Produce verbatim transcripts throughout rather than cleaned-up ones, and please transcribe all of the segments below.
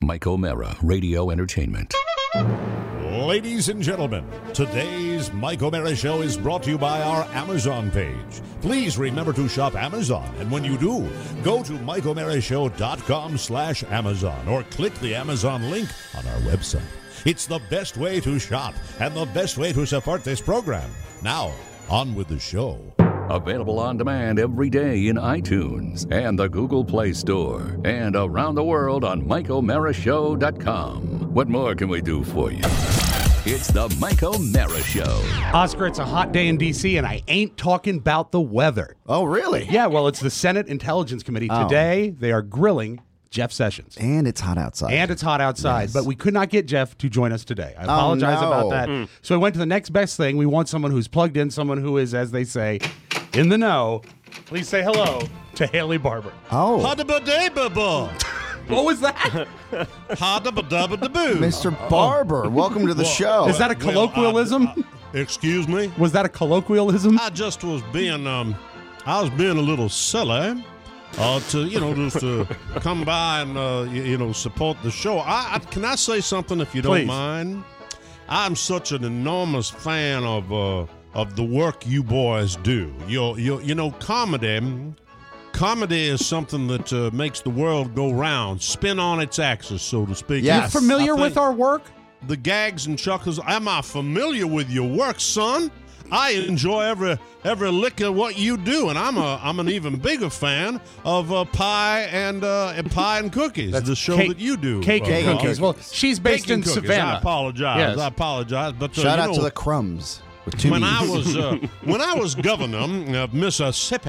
Mike O'Mara, Radio Entertainment. Ladies and gentlemen, today's Mike O'Mara Show is brought to you by our Amazon page. Please remember to shop Amazon, and when you do, go to Mike O'Mara Show dot com slash Amazon or click the Amazon link on our website. It's the best way to shop and the best way to support this program. Now, on with the show. Available on demand every day in iTunes and the Google Play Store and around the world on Mike O'Mara Show dot com. What more can we do for you? It's the Mike O'Mara Show. Oscar, it's a hot day in D C, and I ain't talking about the weather. Oh, really? Yeah, well, it's the Senate Intelligence Committee. Oh. Today, they are grilling Jeff Sessions. And it's hot outside. And it's hot outside, Yes. but we could not get Jeff to join us today. I apologize no. about that. Mm. So we went to the next best thing. We want someone who's plugged in, someone who is, as they say, in the know. Please say hello to Haley Barbour. Oh. What was that? Mister Barber, welcome to the show. Is that a colloquialism? Well, I, I, excuse me? Was that a colloquialism? I just was being, um, I was being a little silly. Uh, to you know, just to come by and uh, you, you know support the show. I, I can I say something if you don't Please. mind? I'm such an enormous fan of uh, of the work you boys do. You you you know, comedy. Comedy is something that uh, makes the world go round, spin on its axis, so to speak. Yes. You're familiar I with think our work? The gags and chuckles. Am I familiar with your work, son? I enjoy every every lick of what you do, and I'm a I'm an even bigger fan of uh, pie and uh, and pie and cookies. That's the show cake- that you do, Cake uh, and Bob. cookies. Well, she's based Cake and in cookies. Savannah. I apologize. Yes. I apologize. But uh, Shout you out know, to the Crumbs. With two when B's. I was uh, when I was governor of Mississippi,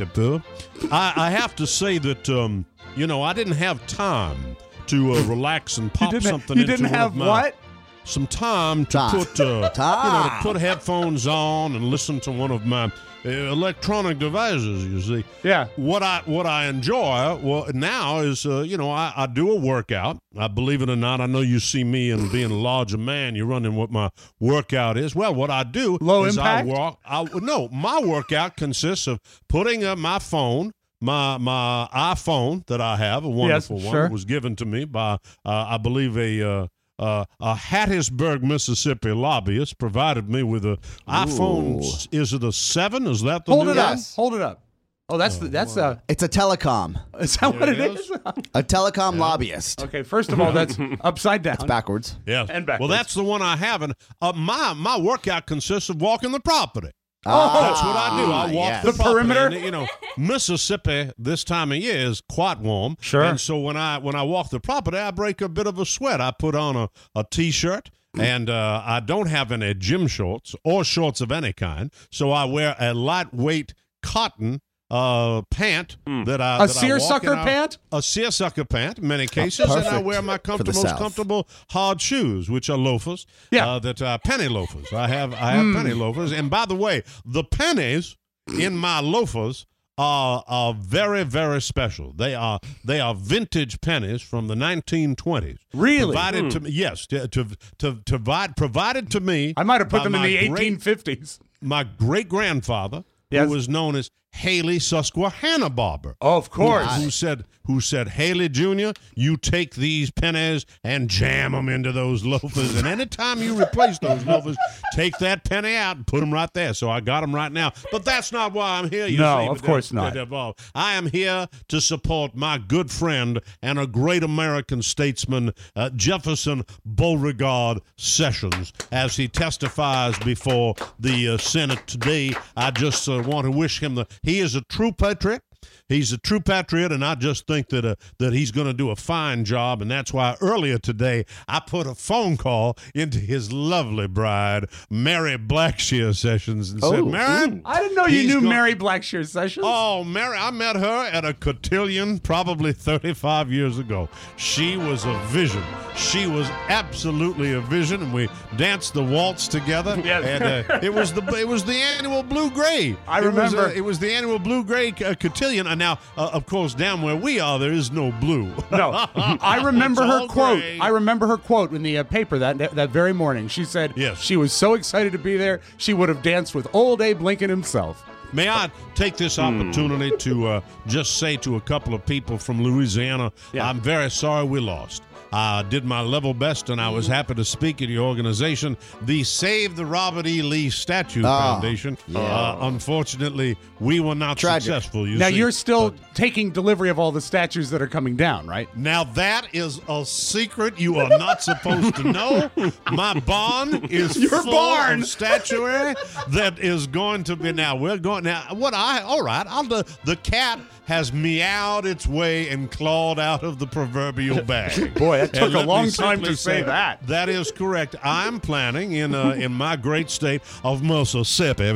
I, I have to say that um, you know I didn't have time to uh, relax and pop you didn't, something. you into didn't one have of my, what? Some time to Time. put uh, Time. you know to put headphones on and listen to one of my uh, electronic devices. You see, Yeah. what I what I enjoy well now is uh, you know I, I do a workout. I believe it or not, I know you see me and being a larger man, you're running what my workout is. Well, what I do Low is impact? I walk. I no, my workout consists of putting up my phone. My my iPhone that I have, a wonderful Yes, one, sure. was given to me by uh, I believe a. Uh, Uh, a Hattiesburg, Mississippi lobbyist provided me with a iPhone. Ooh. Is it a seven? Is that the Hold new it one? up. Yes. Hold it up. Oh, that's the, that's uh It's a telecom. is that what it There it is? A telecom lobbyist. Okay, first of all, that's upside down. It's backwards. Yes. And backwards. Well, that's the one I have, and uh, my my workout consists of walking the property. Oh, That's what I do. I walk yes. the, The property, perimeter? and, you know, Mississippi this time of year is quite warm. Sure. And so when I when I walk the property, I break a bit of a sweat. I put on a, a t-shirt, and uh, I don't have any gym shorts or shorts of any kind. So I wear a lightweight cotton uh, pant that I A that I seersucker walk in. I- pant? A seersucker pant, in many cases, and I perfect wear my for the comfortable, most South. comfortable hard shoes, which are loafers. Yeah. Uh, that uh, penny loafers. I have I have penny loafers, and by the way, the pennies in my loafers are are very very special. They are they are vintage pennies from the nineteen twenties. Really? Provided to me, yes, to to to, to provide, provided to me. I might have put by them in my the great- eighteen fifties. My great grandfather, Yes. who was known as Haley Susquehanna Barber. Oh, of course. Who, who said, who said, Haley Junior, you take these pennies and jam them into those loafers. And anytime you replace those loafers, take that penny out and put them right there. So I got them right now. But that's not why I'm here. You No, see, of but course that- not. that evolved. I am here to support my good friend and a great American statesman, uh, Jefferson Beauregard Sessions, as he testifies before the uh, Senate today. I just uh, want to wish him the. He is a true patriot. He's a true patriot, and I just think that uh, that he's going to do a fine job, and that's why earlier today I put a phone call into his lovely bride, Mary Blackshear Sessions, and said, Oh, Mary, I didn't know you he's knew go- Mary Blackshear Sessions. Oh, Mary, I met her at a cotillion probably thirty-five years ago. She was a vision. She was absolutely a vision, and we danced the waltz together. Yes. And uh, it was the it was the annual Blue Gray. I It was, remember. uh, it was the annual Blue Gray uh, cotillion. And now, uh, of course, down where we are, there is no blue. No, I remember It's her all quote. gray. I remember her quote in the uh, paper that that very morning. She said Yes. she was so excited to be there, she would have danced with old Abe Lincoln himself. May I take this opportunity to uh, just say to a couple of people from Louisiana, Yeah. I'm very sorry we lost. I did my level best, and I was happy to speak at your organization, the Save the Robert E. Lee Statue Oh, Foundation. yeah. Uh, unfortunately, we were not Tragic. successful. You Now, see. you're still But taking delivery of all the statues that are coming down, right? now that is a secret you are not supposed to know. My barn is Your full barn. of statuary that is going to be. Now we're going. Now what I all right. I'll do. The cat has meowed its way and clawed out of the proverbial bag. Boy, that took And a let me long time simply to say that. That is correct. I'm planning in uh, in my great state of Mississippi.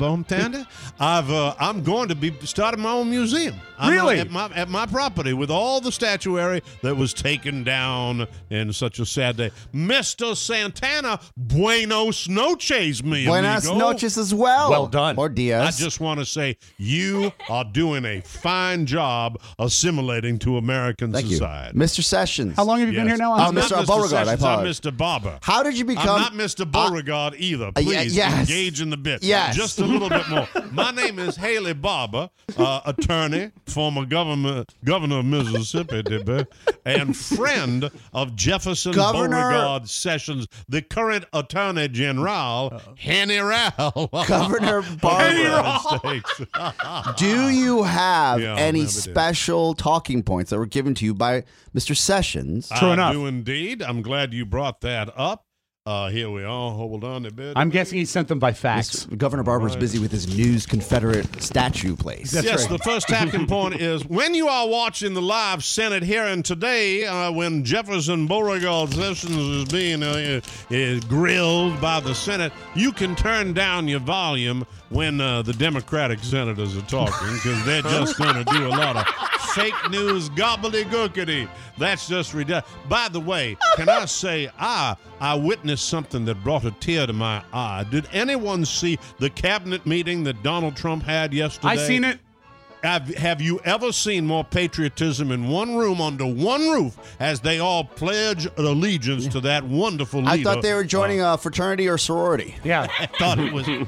I've uh, I'm going to be starting my own museum. I'm, uh, Really? at my at my property with all the statuary that was taken down in such a sad day. Mister Santana, buenos noches, mi Buenas amigo. noches as well. Well done. Or I dias. just want to say you are doing a fine job assimilating to American Thank society. you. Mister Sessions. How long have you been Yes. here now? Oh, I'm Mister not Mister Beauregard, I Sessions, I'm apologize. Mister Barber. How did you become... I'm not Mister Beauregard either. Uh, y- Please yes. engage in the bit. Yes. Just a little bit more. My name is Haley Barber, uh, attorney, former government, governor of Mississippi, dibba, and friend of Jefferson Governor- Beauregard Sessions, the current attorney general, Henry Rowell. Governor Barber. States. Do you have Yeah, I'll any never do. special talking points that were given to you by Mister Sessions? True I enough. do indeed. I'm glad you brought that up. Uh, here we are. Hold on a bit. I'm guessing he sent them by fax. Governor Barber's busy with his News Confederate statue place. That's yes, right. the first talking point is when you are watching the live Senate hearing today, uh, when Jefferson Beauregard Sessions is being uh, uh, grilled by the Senate, you can turn down your volume when uh, the Democratic senators are talking because they're just going to do a lot of fake news gobbledygookery. That's just ridiculous. By the way, can I say I I witnessed something that brought a tear to my eye. Did anyone see the cabinet meeting that Donald Trump had yesterday? I seen it. Have, have you ever seen more patriotism in one room under one roof as they all pledge allegiance to that wonderful leader? I thought they were joining a fraternity or sorority. Yeah. I thought it was.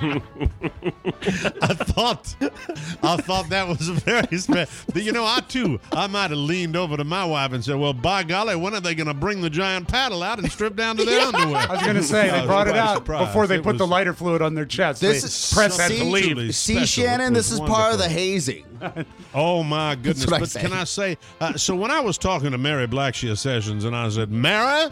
I thought, I thought that was a very special. You know, I too, I might have leaned over to my wife and said, "Well, by golly, when are they going to bring the giant paddle out and strip down to their underwear?" I was going to say, I they was brought it quite out surprised. before they It put the was- lighter fluid on their chest. This They- is press had to see- leave. See, special. Shannon, It this was is part of the wonderful. hazing. Oh my goodness! what I But say. can I say? Uh, so when I was talking to Mary Blackshear Sessions, and I said, "Mary,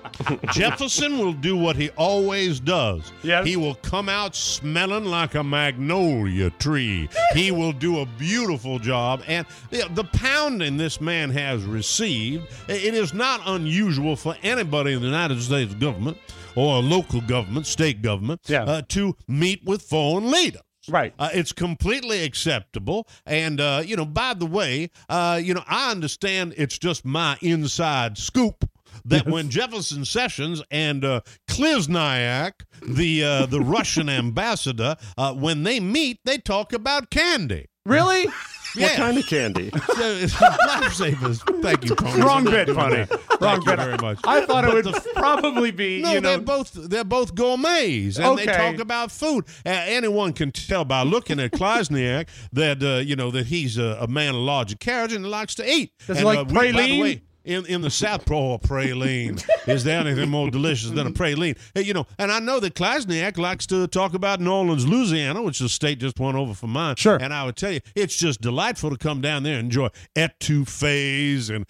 Jefferson will do what he always does. Yes. He will come out smelling like a magnolia tree. He will do a beautiful job, and the, the pounding this man has received, it is not unusual for anybody in the United States government or a local government, state government, Yeah. uh, to meet with foreign leaders." Right. Uh, it's completely acceptable. And, uh, you know, by the way, uh, you know, I understand it's just my inside scoop that when Jefferson Sessions and uh, Klizniak, the uh, the Russian ambassador, uh, when they meet, they talk about candy. Really? What kind of candy? Lifesavers. Thank you, Tony. Wrong for bit, doing funny. that. Wrong Thank you bit. very much. I thought it But would the- probably be, No, you know. they're both they're both gourmets, and they Okay. talk about food. Uh, anyone can tell by looking at Klizniak that uh, you know that he's a, a man of larger carriage and likes to eat. Does and, he like uh, we- by the praline? way, in in the South, oh, praline. Is there anything more delicious than a praline? Hey, you know, and I know that Klizniak likes to talk about New Orleans, Louisiana, which is a state just one over from mine. Sure. And I would tell you, it's just delightful to come down there and enjoy etouffees and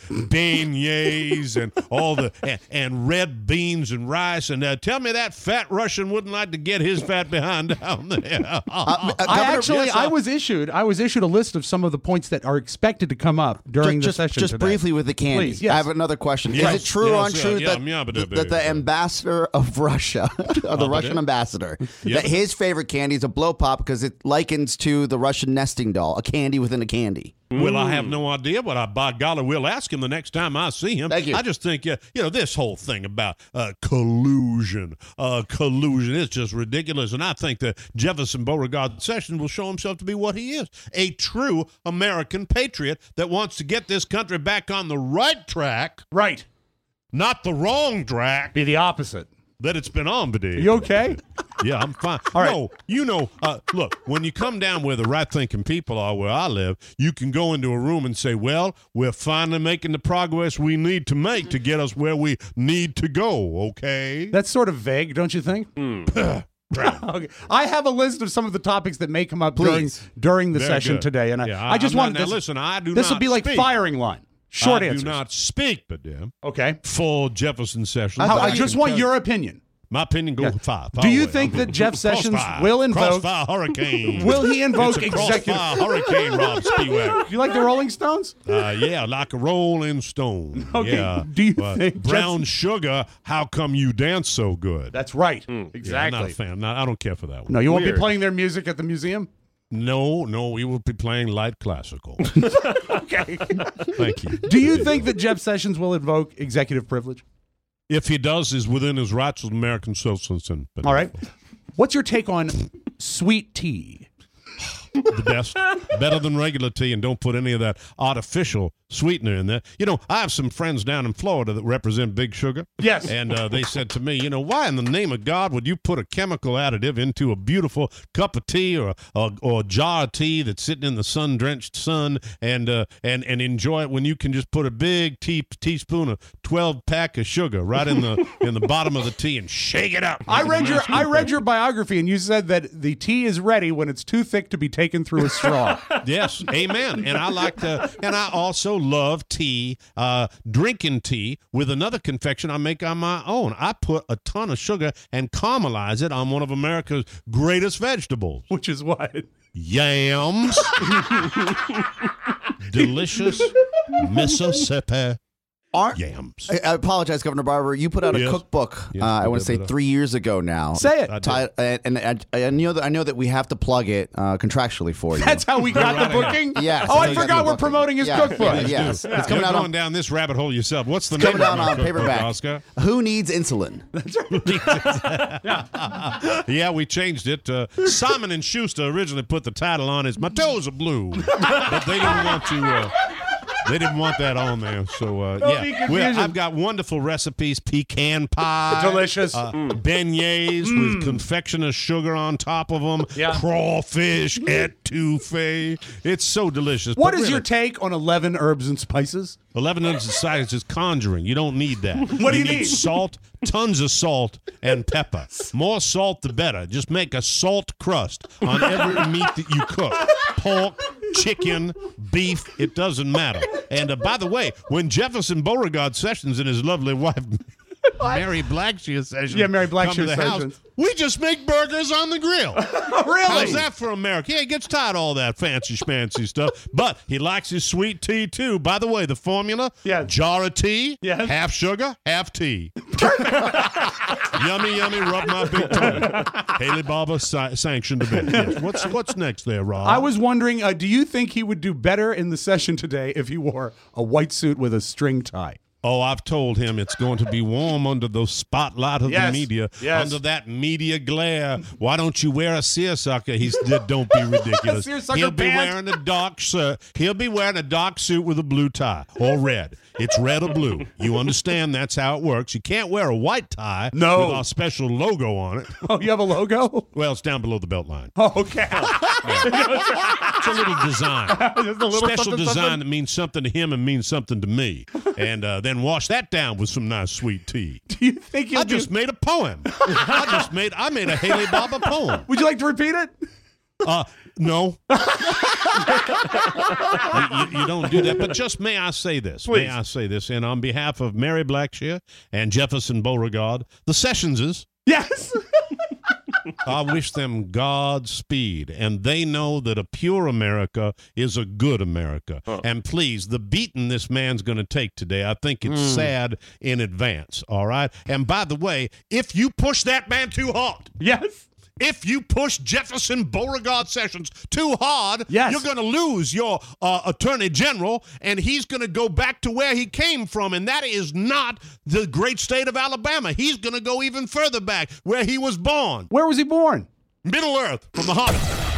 beignets and all the and, and red beans and rice. And uh, tell me that fat Russian wouldn't like to get his fat behind down there. Uh, I Governor- actually, yes, I uh, was issued, I was issued a list of some of the points that are expected to come up during just, the session just today. briefly with the candy. Please, yes. I have another question. Yes, Is it true or yes, untrue uh, yeah, that, yeah, but, uh, that the uh, ambassador of Russia, or the Russian ambassador, Yep. that his favorite candy is a blow pop because it likens to the Russian nesting doll, a candy within a candy? Well, I have no idea, but I, by golly, will ask him the next time I see him. Thank you. I just think, uh, you know, this whole thing about uh, collusion, uh, collusion, is just ridiculous. And I think that Jefferson Beauregard Sessions will show himself to be what he is, a true American patriot that wants to get this country back on the right track, Right. not the wrong track. Be the opposite. that it's been on today. You okay? Yeah, I'm fine. All right. No, you know, uh, look, when you come down where the right-thinking people are where I live, you can go into a room and say, well, we're finally making the progress we need to make to get us where we need to go, okay? That's sort of vague, don't you think? Mm. Okay. I have a list of some of the topics that may come up during Please. during the Very session good. today, and I, Yeah, I just I'm wanted not, now this. listen, I do this not would be like speak. firing line. Short I answers. do not speak, but damn, Okay. for Jefferson Sessions. I, I can just want tell- your opinion. My opinion goes Yeah. far, far Do you away. think I'm- that Jeff Sessions Crossfire. will invoke- Crossfire Hurricane? Will he invoke It's a executive? Crossfire Hurricane, Rob Spiewak. Do you like the Rolling Stones? Uh, yeah, like a rolling stone. Okay, Yeah. do you Uh, think brown Jeff- sugar? How come you dance so good? That's right. Yeah, I'm not Exactly. a fan. No, I don't care for that one. No, you won't Weird. be playing their music at the museum? No, no, we will be playing light classical. Okay. Thank you. Do you think that Jeff Sessions will invoke executive privilege? If he does, is within his rights as American citizen. But All right. What's your take on sweet tea? the best, better than regular tea, and don't put any of that artificial sweetener in there. You know, I have some friends down in Florida that represent Big Sugar. Yes. And uh, they said to me, you know, why in the name of God would you put a chemical additive into a beautiful cup of tea or or, or a jar of tea that's sitting in the sun-drenched sun and uh, and and enjoy it when you can just put a big tea, teaspoon of twelve pack of sugar right in the in the bottom of the tea and shake it up. I read your I read your biography, and you said that the tea is ready when it's too thick to be taken through a straw. Yes, amen. And I like to, and I also love tea, uh, drinking tea with another confection I make on my own. I put a ton of sugar and caramelize it on one of America's greatest vegetables, Which is what? yams. Delicious Mississippi Aren't, yams. I, I apologize, Governor Barber. You put out a Yes. cookbook. Yes, uh, I I want did to say put out- three years ago now. Say it. I did. Ti- and and I, I know that I know that we have to plug it uh, contractually for you. That's how we got the booking? Yes. Oh, I You got forgot the we're booking. promoting his Yeah, cookbook. yeah, yes. It's It's coming out going on down this rabbit hole yourself. What's the It's name coming out of my on cookbook, paperback. Oscar? Who Needs Insulin? Yeah, we changed it. Uh, Simon and Schuster originally put the title on as "My Toes Are Blue," but they didn't want to. Uh, they didn't want that on there. So uh, Don't be yeah, We're- confusing. I've got wonderful recipes: pecan pie, Delicious. uh, beignets with confectioner sugar on top of them, Yeah. crawfish etouffee. It's so delicious. What But is your really, take on eleven herbs and spices? eleven ounces of size is conjuring. You don't need that. What do you need? need? Salt, tons of salt, and pepper. More salt, the better. Just make a salt crust on every meat that you cook. Pork, chicken, beef, it doesn't matter. And uh, by the way, when Jefferson Beauregard Sessions and his lovely wife, Mary Blackshear Sessions, Yeah, Mary come to Blackshear the Sessions. house, we just make burgers on the grill. Really? How's that for America? Yeah, he gets tired of all that fancy schmancy stuff. But he likes his sweet tea, too. By the way, the formula, Yeah. jar of tea, Yes. half sugar, half tea. Yummy, yummy, rub my big tongue. Haley Barber si- sanctioned a bit. Yes. What's, what's next there, Rob? I was wondering, uh, do you think he would do better in the session today if he wore a white suit with a string tie? Oh, I've told him it's going to be warm under the spotlight of Yes. the media, Yes. under that media glare. Why don't you wear a seersucker? He said, don't be ridiculous. Seersucker He'll be pant? wearing a dark suit. He'll be wearing a dark suit with a blue tie or red. It's red or blue. You understand that's how it works. You can't wear a white tie No. with our special logo on it. Oh, you have a logo? Well, it's down below the belt line. Oh, okay. It's a little design. Just a little Special something, design something. that means something to him and means something to me. And uh, then wash that down with some nice sweet tea. Do you think he'll I do- just made a poem. I just made I made a Haley Barber poem. Would you like to repeat it? Uh, no. you, you- you don't do that. But just may I say this? Please. May I say this? And on behalf of Mary Blackshear and Jefferson Beauregard, the Sessionses, Yes. I wish them Godspeed. And they know that a pure America is a good America. And please, the beating this man's going to take today, I think it's sad in advance. All right? And by the way, if you push that man too hard, Yes. if you push Jefferson Beauregard Sessions too hard, Yes. you're going to lose your uh, attorney general, and he's going to go back to where he came from, and that is not the great state of Alabama. He's going to go even further back, where he was born. Where was he born? Middle Earth, from the Hobbit.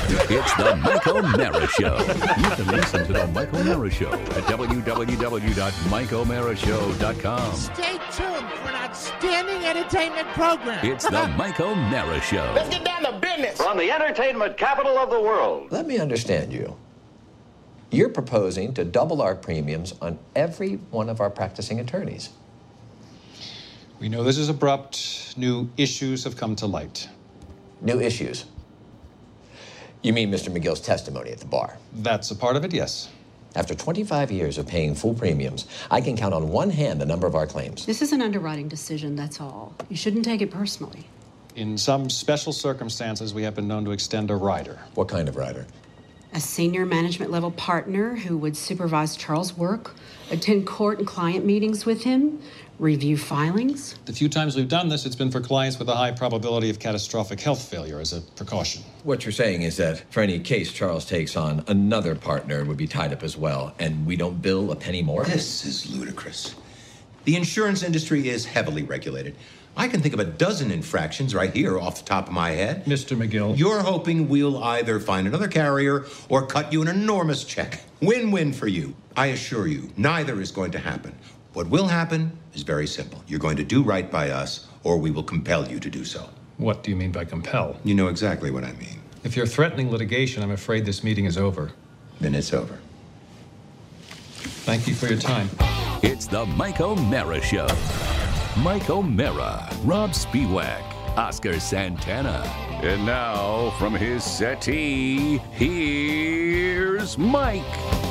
It's the Mike O'Mara Show. You can listen to the Mike O'Mara Show at w w w dot mike o'mara show dot com. Stay tuned for an outstanding entertainment program. It's the Mike O'Mara Show. Let's get down to business. From the entertainment capital of the world. Let me understand you. You're proposing to double our premiums on every one of our practicing attorneys. We know this is abrupt. New issues have come to light. New issues? You mean Mister McGill's testimony at the bar? That's a part of it, yes. After twenty-five years of paying full premiums, I can count on one hand the number of our claims. This is an underwriting decision, that's all. You shouldn't take it personally. In some special circumstances, we have been known to extend a rider. What kind of rider? A senior management level partner who would supervise Charles' work, attend court and client meetings with him, review filings. The few times we've done this, it's been for clients with a high probability of catastrophic health failure as a precaution. What you're saying is that for any case Charles takes on, another partner would be tied up as well, and we don't bill a penny more? This is ludicrous. The insurance industry is heavily regulated. I can think of a dozen infractions right here off the top of my head. Mister McGill. You're hoping we'll either find another carrier or cut you an enormous check. Win-win for you. I assure you, neither is going to happen. What will happen is very simple. You're going to do right by us, or we will compel you to do so. What do you mean by compel? You know exactly what I mean. If you're threatening litigation, I'm afraid this meeting is over. Then it's over. Thank you for your time. It's the Mike O'Mara Show. Mike O'Mara, Rob Spiewak, Oscar Santana. And now, from his settee, here's Mike.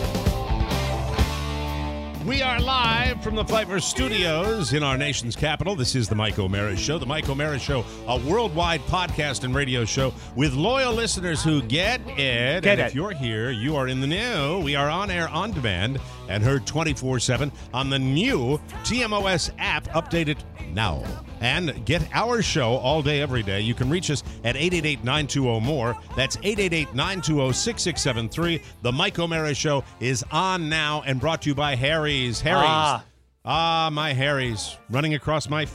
We are live from the Pfeiffer Studios in our nation's capital. This is the Mike O'Mara Show. The Mike O'Mara Show, a worldwide podcast and radio show with loyal listeners who get it. Get and it. If you're here, you are in the know. We are on air on demand and heard twenty-four seven on the new T M O S app, updated now. And get our show all day, every day. You can reach us at eight eight eight, nine two zero, M O R E. That's eight eight eight, nine two zero, six six seven three. The Mike O'Mara Show is on now and brought to you by Harry's. Harry's. Ah, ah my Harry's. Running across my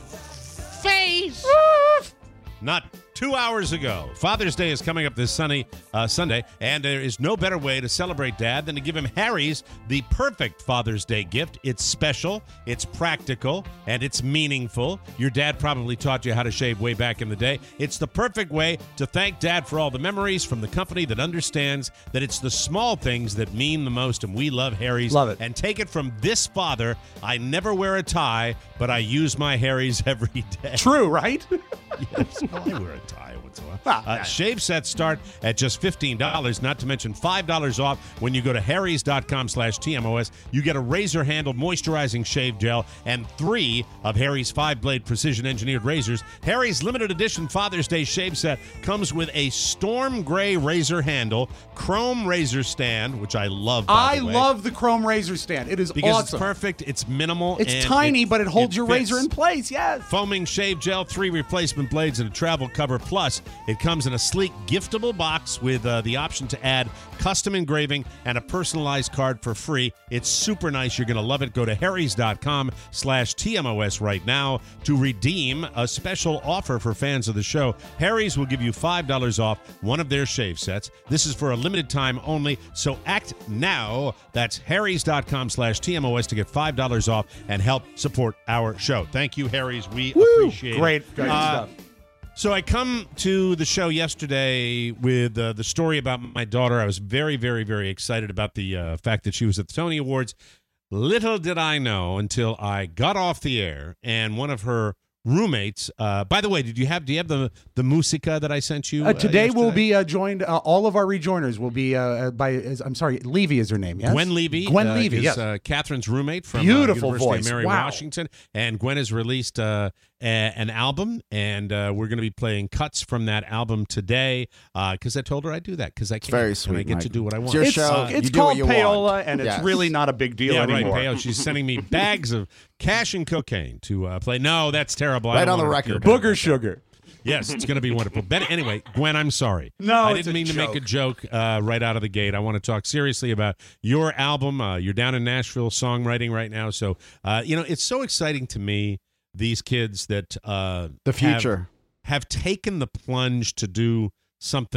face. Not two hours ago. Father's Day is coming up this sunny uh, Sunday, and there is no better way to celebrate Dad than to give him Harry's, the perfect Father's Day gift. It's special, it's practical, and it's meaningful. Your dad probably taught you how to shave way back in the day. It's the perfect way to thank Dad for all the memories from the company that understands that it's the small things that mean the most, and we love Harry's. Love it. And take it from this father, I never wear a tie, but I use my Harry's every day. True, right? Yes, well, I wear a tie once in a while. Uh, shave sets start at just fifteen dollars, not to mention five dollars off when you go to harrys.com slash TMOS. You get a razor-handled moisturizing shave gel and three of Harry's five-blade precision-engineered razors. Harry's limited edition Father's Day shave set comes with a storm gray razor handle, chrome razor stand, which I love, by I the way, love the chrome razor stand. It is because awesome. it's perfect, it's minimal. It's and tiny, it, but it holds it your fits. razor in place, yes. Foaming shave gel, three replacement blades, and a travel cover. Plus, it comes in a sleek, giftable box with uh, the option to add custom engraving and a personalized card for free. It's super nice. You're going to love it. Go to harrys.com slash TMOS right now to redeem a special offer for fans of the show. Harry's will give you five dollars off one of their shave sets. This is for a limited time only, so act now. That's harrys.com slash TMOS to get five dollars off and help support our show. Thank you, Harry's. We Woo! appreciate Great, it. great Uh, stuff. So I come to the show yesterday with uh, the story about my daughter. I was very, very, very excited about the uh, fact that she was at the Tony Awards. Little did I know until I got off the air and one of her roommates. Uh, by the way, did you have? Do you have the the musica that I sent you? Uh, today uh, we'll be uh, joined. Uh, all of our rejoiners will be uh, by. Is, I'm sorry, Levy is her name. Yes, Gwen Levy. Gwen uh, Levy. is, Yes, uh, Catherine's roommate from beautiful uh, University voice. of Mary Wow. Washington, and Gwen has released uh, a, an album, and uh, we're going to be playing cuts from that album today. Because uh, I told her I'd do that because I can. very sweet, and I get Mike. to do what I want. It's your it's, show. uh, You it's do what called you want. payola, and Yes. it's really not a big deal Yeah, anymore. right. Payola. She's sending me bags of cash and cocaine to uh, play. No, that's terrible. I Right don't on the want her to record. feel bad Booger about sugar. Yes, it's going to be wonderful. But anyway, Gwen, I'm sorry. No, I it's didn't a mean to make a joke. joke uh, right out of the gate. I want to talk seriously about your album. Uh, you're down in Nashville songwriting right now. So, uh, you know, it's so exciting to me, these kids that uh, The future. Have, have taken the plunge to do something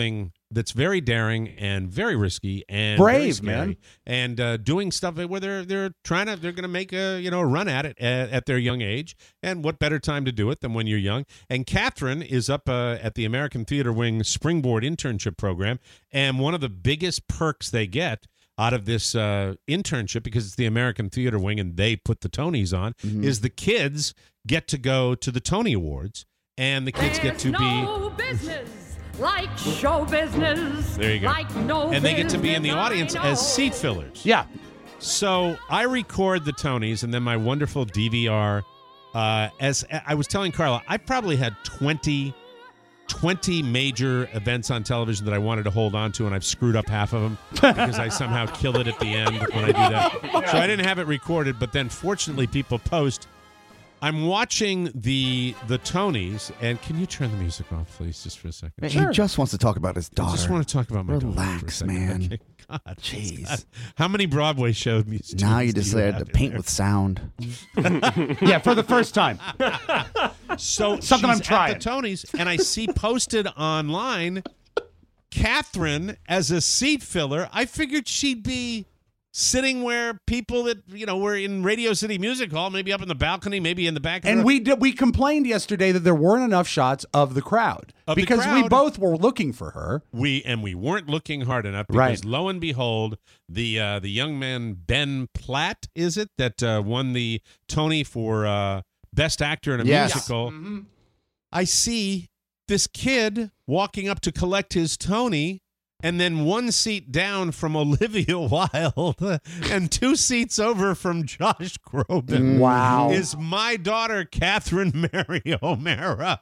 that's very daring and very risky and Brave, very scary, man. and uh, doing stuff where they're they're trying to they're going to make a you know a run at it at, at their young age. And what better time to do it than when you're young? And Catherine is up uh, at the American Theater Wing Springboard internship program, and one of the biggest perks they get out of this uh, internship, because it's the American Theater Wing and they put the Tonys on, Mm-hmm. is the kids get to go to the Tony Awards, and the kids get to be. no business like show business. There you go. Like no and they get to be in the business audience I as know. seat fillers. Yeah. So I record the Tonys, and then my wonderful D V R. Uh, as I was telling Carla, I probably had twenty, twenty major events on television that I wanted to hold on to, and I've screwed up half of them because I somehow kill it at the end when I do that. So I didn't have it recorded, but then fortunately people post. I'm watching the the Tonys, and can you turn the music off, please, just for a second? He just wants to talk about his daughter. I just want to talk about my daughter for a Relax, second. man. Okay. God, Jeez. God. How many Broadway shows? Now you do decided have to in paint there? with sound. Yeah, for the first time. So Something I'm she's trying. at the Tonys, and I see posted online, Catherine as a seat filler. I figured she'd be sitting where people that you know were in Radio City Music Hall, maybe up in the balcony, maybe in the back. Of And the, we did, we complained yesterday that there weren't enough shots of the crowd Of the because we crowd. both were looking for her. we and we weren't looking hard enough because Right. lo and behold, the uh, the young man Ben Platt, is it that uh, won the Tony for uh, Best Actor in a Yes. Musical? I see this kid walking up to collect his Tony, and then one seat down from Olivia Wilde and two seats over from Josh Groban. Wow. Is my daughter, Catherine Mary O'Mara.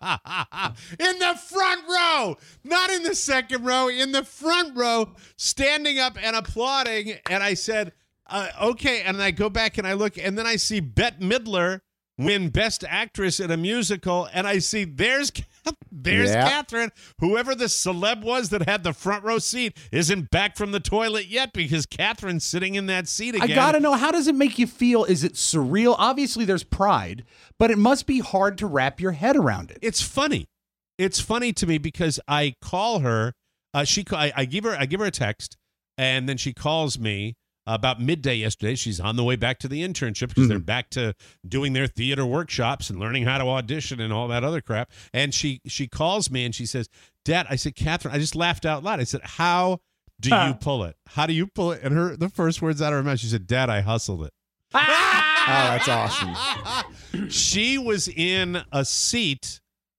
In the front row, not in the second row, in the front row, standing up and applauding. And I said, uh, okay. And I go back and I look, and then I see Bette Midler win Best Actress in a Musical, and I see there's there's Yeah. Catherine. Whoever the celeb was that had the front row seat isn't back from the toilet yet because Catherine's sitting in that seat again. I gotta know, how does it make you feel? Is it surreal? Obviously, there's pride, but it must be hard to wrap your head around it. It's funny. It's funny to me because I call her. Uh, she I, I give her I give her a text, and then she calls me about midday yesterday. She's on the way back to the internship because they're back to doing their theater workshops and learning how to audition and all that other crap. And she she calls me and she says, "Dad," I said, "Catherine," I just laughed out loud. I said, "How do you pull it? How do you pull it?" And her the first words out of her mouth, she said, "Dad, I hustled it." Oh, that's awesome. She was in a seat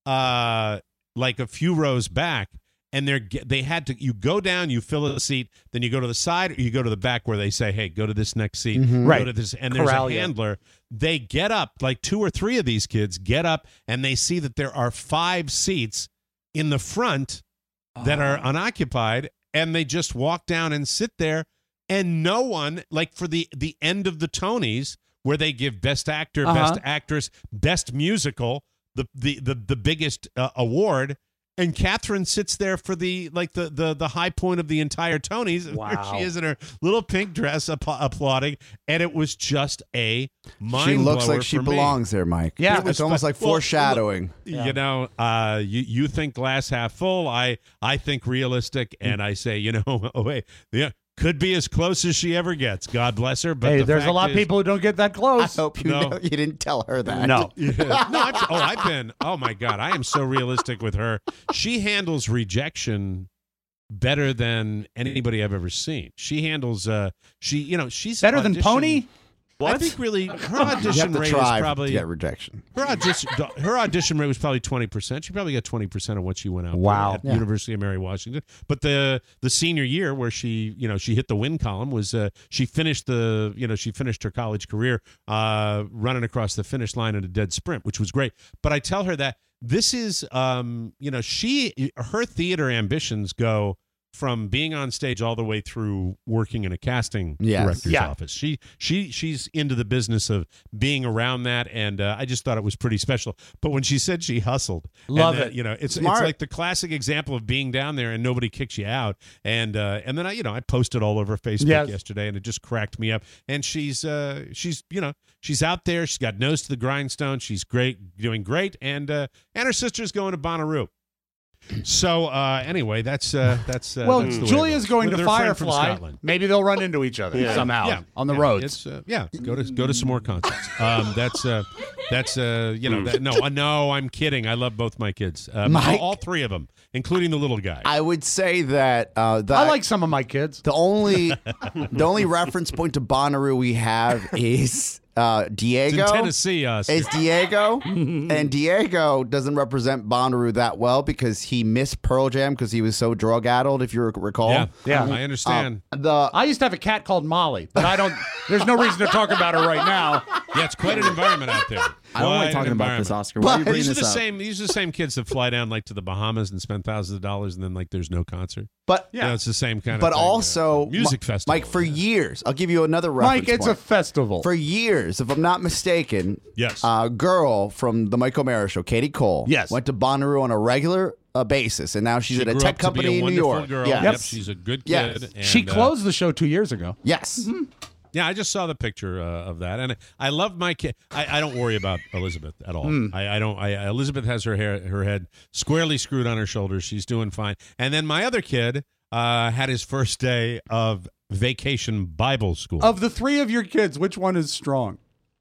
uh, like a few rows back, and they're they had to you go down, you fill a seat, then you go to the side or you go to the back where they say, "Hey, go to this next seat." Mhm. Go Right. to this, and there's Corral a you. handler. They get up, like two or three of these kids get up, and they see that there are five seats in the front that are unoccupied, and they just walk down and sit there, and no one, like for the the end of the Tonys, where they give Best Actor, Uh-huh. Best Actress, Best Musical, the the the, the biggest uh, award, and Catherine sits there for the like the the the high point of the entire Tonys. Where Wow. she is in her little pink dress app- applauding, and it was just a mind She looks blower like she for me. belongs there, Mike. Yeah. It's almost like Well, foreshadowing. You know, uh, you you think glass half full. I I think realistic, and I say, you know, oh wait, yeah, could be as close as she ever gets. God bless her. But Hey, the there's a fact lot of is- people who don't get that I close. hope you No. know you didn't tell her that. No. Yeah. No, I've, oh, I've been. Oh my God, I am so realistic with her. She handles rejection better than anybody I've ever seen. She handles. Uh, she, you know, she's Better than auditioned- Pony? I think really her You audition have to rate try is probably to get rejection. her audition. Her audition rate was probably twenty percent. She probably got twenty percent of what she went out. Wow. At Yeah. University of Mary Washington. But the the senior year where she you know she hit the win column was uh, she finished the you know she finished her college career uh, running across the finish line in a dead sprint, which was great. But I tell her that this is um, you know she her theater ambitions go from being on stage all the way through working in a casting Yes. director's Yeah. office. She she she's into the business of being around that, and uh, I just thought it was pretty special. But when she said she hustled, and Love that, it. You know, it's Smart. it's like the classic example of being down there and nobody kicks you out. And uh, and then I you know I posted all over Facebook Yes. yesterday, and it just cracked me up. And she's uh she's you know she's out there. She's got nose to the grindstone. She's great, doing great, and uh, and her sister's going to Bonnaroo. So uh, anyway, that's uh, that's. Uh, well, that's the way it Julia's goes. going They're to a friend from Firefly. Scotland. Maybe they'll run into each other Yeah. somehow Yeah. on the Yeah. roads. It's, uh, yeah, go to go to some more concerts. Um, that's uh, that's uh, you know that, no uh, no I'm kidding. I love both my kids, um, Mike. all, all three of them, including the little guy. I would say that uh, the, I like some of my kids. the only the only reference point to Bonnaroo we have is uh, Diego. It's in Tennessee, uh, Is Diego, and Diego doesn't represent Bonnaroo that well because he missed Pearl Jam because he was so drug addled. If you recall, Yeah, Yeah. I understand. Uh, the I used to have a cat called Molly, but I don't. There's no reason to talk about her right now. yeah, it's quite an environment out there. I don't Quite like an talking about this, environment. Oscar. Why are you But- bringing These are this the up? same. These are the same kids that fly down like to the Bahamas and spend thousands of dollars, and then like there's no concert. but Yeah, it's the same kind but of. thing. also music Mi- festival. Mike, for years, I'll give you another reference Mike, it's point. a festival. For years, if I'm not mistaken, Yes. a girl from the Mike O'Mara show, Katie Cole, Yes. went to Bonnaroo on a regular uh, basis, and now she's She at a grew tech up to be company a in New wonderful York. Girl. Yes. Yep, she's a good Yes. kid. And, she uh, closed the show two years ago. Yes. Yeah, I just saw the picture uh, of that, and I love my kid. I, I don't worry about Elizabeth at all. Hmm. I, I don't. I, Elizabeth has her hair, her head squarely screwed on her shoulders. She's doing fine. And then my other kid uh, had his first day of vacation Bible school. Of the three of your kids, which one is strong?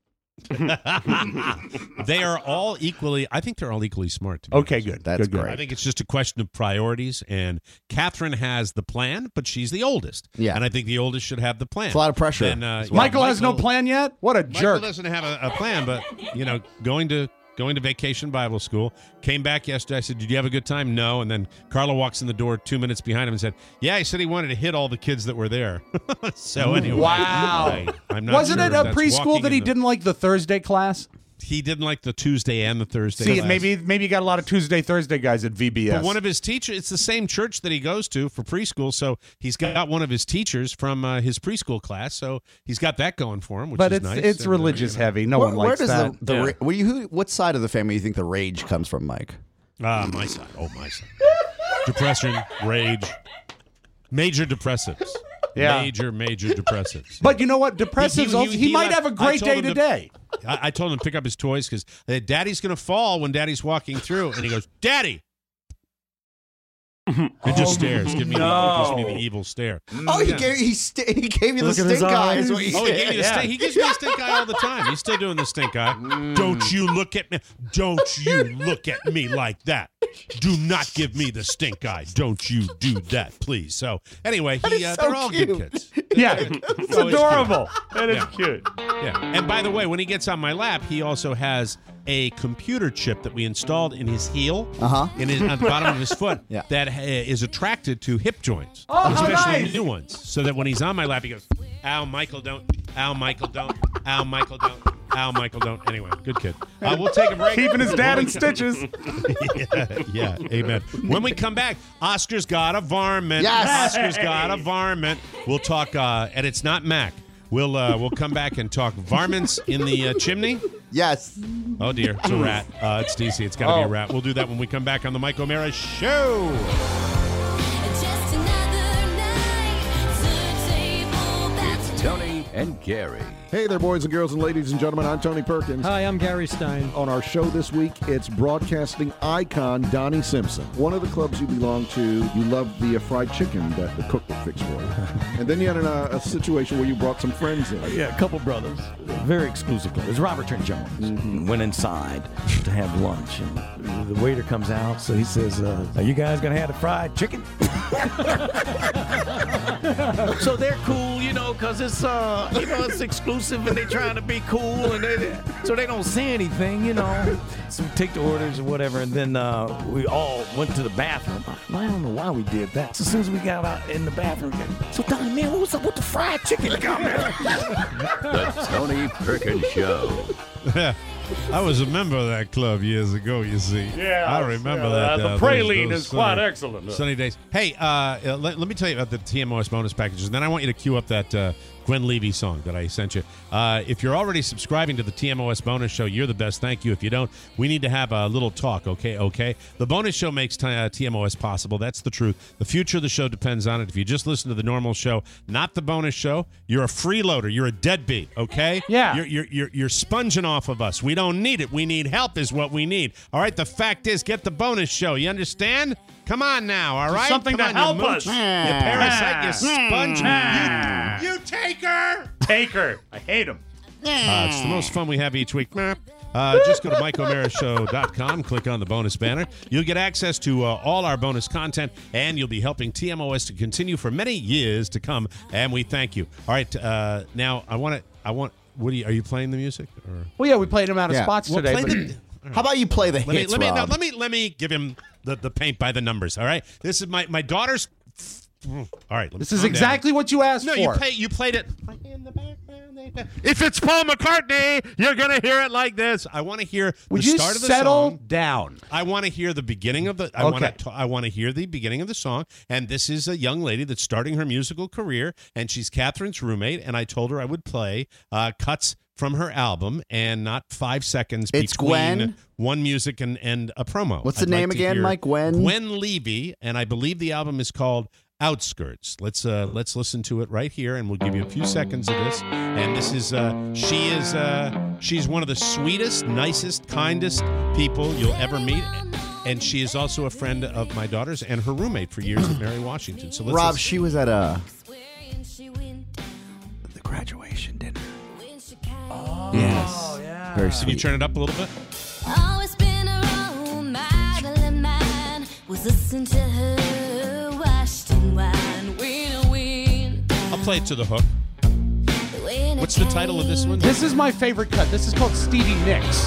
They are all equally. I think they're all equally smart. To be Okay, honest. good. That's good, good. great. I think it's just a question of priorities. And Catherine has the plan, but she's the oldest. Yeah. and I think the oldest should have the plan. It's a lot of pressure. And, uh, Well, Michael has no Michael- plan yet? What a Michael jerk. doesn't have a, a plan, but you know, going to going to vacation Bible school. Came back yesterday. I said, "Did you have a good time?" No. And then Carla walks in the door two minutes behind him and said, "Yeah, he said he wanted to hit all the kids that were there." So anyway, Wow. I, I'm not Wasn't sure it if a that's preschool walking that he in the- didn't like the Thursday class? He didn't like the Tuesday and the Thursday. See, class. maybe maybe you got a lot of Tuesday, Thursday guys at V B S. But one of his teachers, it's the same church that he goes to for preschool, so he's got one of his teachers from uh, his preschool class, so he's got that going for him, which but is it's nice. it's And, uh, religious you know. heavy. No where, one where likes does that. the, the Yeah. ra- what do you, who, what side of the family you think the rage comes from, Mike? Ah, my side. Oh, my side. Depression, rage, major depressives. Yeah. Major, major depressives. But you know what? Depressives. He- also, he- he, he might left- have a I great told day him to- today. I, I told him to pick up his toys because uh, Daddy's going to fall when Daddy's walking through, and he goes, "Daddy." He just stares. Give me, no. the, gives me the evil stare. Oh, he Yeah. gave he, st- he gave you Look the at his stink eye. eyes. Is what he Oh, he said. gave me the Yeah. stink. He gives me the stink eye all the time. He's still doing the stink eye. Don't you look at me. Don't you look at me like that. Do not give me the stink eye. Don't you do that, please. So anyway, he, is uh, so they're all cute. good kids. Yeah, it's Oh, it's adorable. That is Yeah. cute. Yeah. And by the way, when he gets on my lap, he also has a computer chip that we installed in his heel, Uh-huh. in his, at the bottom of his foot, Yeah. that uh, is attracted to hip joints, Oh, how especially nice. new ones. So that when he's on my lap, he goes, "Ow, Michael, don't. Ow, Michael, don't. Ow, Michael, don't. Ow, Michael, don't." Anyway, good kid. Uh, we'll take a break. Keeping his dad When in we- stitches. yeah, yeah, amen. When we come back, Oscar's got a varmint. Yes. Oscar's got a varmint. We'll talk, uh, and it's not Mac. We'll uh, we'll come back and talk varmints in the uh, chimney. Yes. Oh dear, it's a rat. Uh, it's D C. It's got to be Oh. a rat. We'll do that when we come back on the Mike O'Mara Show. It's Tony and Gary. Hey there, boys and girls and ladies and gentlemen. I'm Tony Perkins. Hi, I'm Gary Stein. On our show this week, it's broadcasting icon Donnie Simpson. One of the clubs you belong to, you loved the uh, fried chicken that the cook would fix for you. And then you had an, uh, a situation where you brought some friends in. Yeah, a couple brothers. Very exclusive club. It's Robertson Jones. Mm-hmm. Went inside to have lunch, and the waiter comes out, so he says, uh, "Are you guys gonna have the fried chicken?" So they're cool, you know, because it's uh, you know, it's exclusive, and they're trying to be cool, and they so they don't say anything, you know. So we take the orders or whatever, and then uh, we all went to the bathroom. I don't know why we did that. So as soon as we got out in the bathroom, so Donnie, man, what's up with the fried chicken? The Tony Perkins Show. I was a member of that club years ago, you see. Yeah, I remember yeah, that. the uh, praline those- is those quite sunny- excellent. Sunny days. Hey, uh, uh, let, let me tell you about the T M O S bonus packages, and then I want you to queue up that uh, Gwen Levy song that I sent you. Uh, if you're already subscribing to the T M O S Bonus Show, you're the best. Thank you. If you don't, we need to have a little talk, okay? Okay. The Bonus Show makes t- uh, T M O S possible. That's the truth. The future of the show depends on it. If you just listen to the normal show, not the Bonus Show, you're a freeloader. You're a deadbeat, okay? Yeah. You're, you're, you're, you're sponging off of us. We don't need it. We need help is what we need. All right? The fact is, get the Bonus Show. You understand? Come on now, all right? Something Come to on, help you us. mooch. You parasite, you sponge. You, you taker. Taker. I hate him. Uh, it's the most fun we have each week. Uh, just go to mike o'mara show dot com, click on the bonus banner. You'll get access to uh, all our bonus content, and you'll be helping T M O S to continue for many years to come, and we thank you. All right, uh, now I want to, I want, what are you, are you playing the music? Or? Well, yeah, we played him out of Yeah. spots Well, today. play but- the- How about you play the Let me, hits, let me, no, Rob? let me, let me give him the, the paint by the numbers. All right, this is my my daughter's. All right, let me This is calm exactly down. what you asked No, for. you play, you played it. In the background, they- if it's Paul McCartney, you're gonna hear it like this. I want to hear Would the you start of the settle song. down? I want to hear the beginning of the. I Okay. want to. I want to hear the beginning of the song. And this is a young lady that's starting her musical career, and she's Catherine's roommate. And I told her I would play uh, cuts from her album and not five seconds It's between Gwen? one music and, and a promo. What's the I'd like name to again, hear Mike? Gwen? Gwen Levy, and I believe the album is called Outskirts. Let's uh, let's listen to it right here, and we'll give you a few seconds of this. And this is uh, she is uh, she's one of the sweetest, nicest, kindest people you'll ever meet. And she is also a friend of my daughter's and her roommate for years at Mary Washington. So let's Rob, listen. she was at a the graduation dinner. Oh, Yes. yeah. Very Can sweet. you turn it up a little bit? Always been around, Madeline man was listening to her, washed in wine, win, win. I'll play it to the hook. What's the title of this one? This is my favorite cut. This is called Stevie Nicks.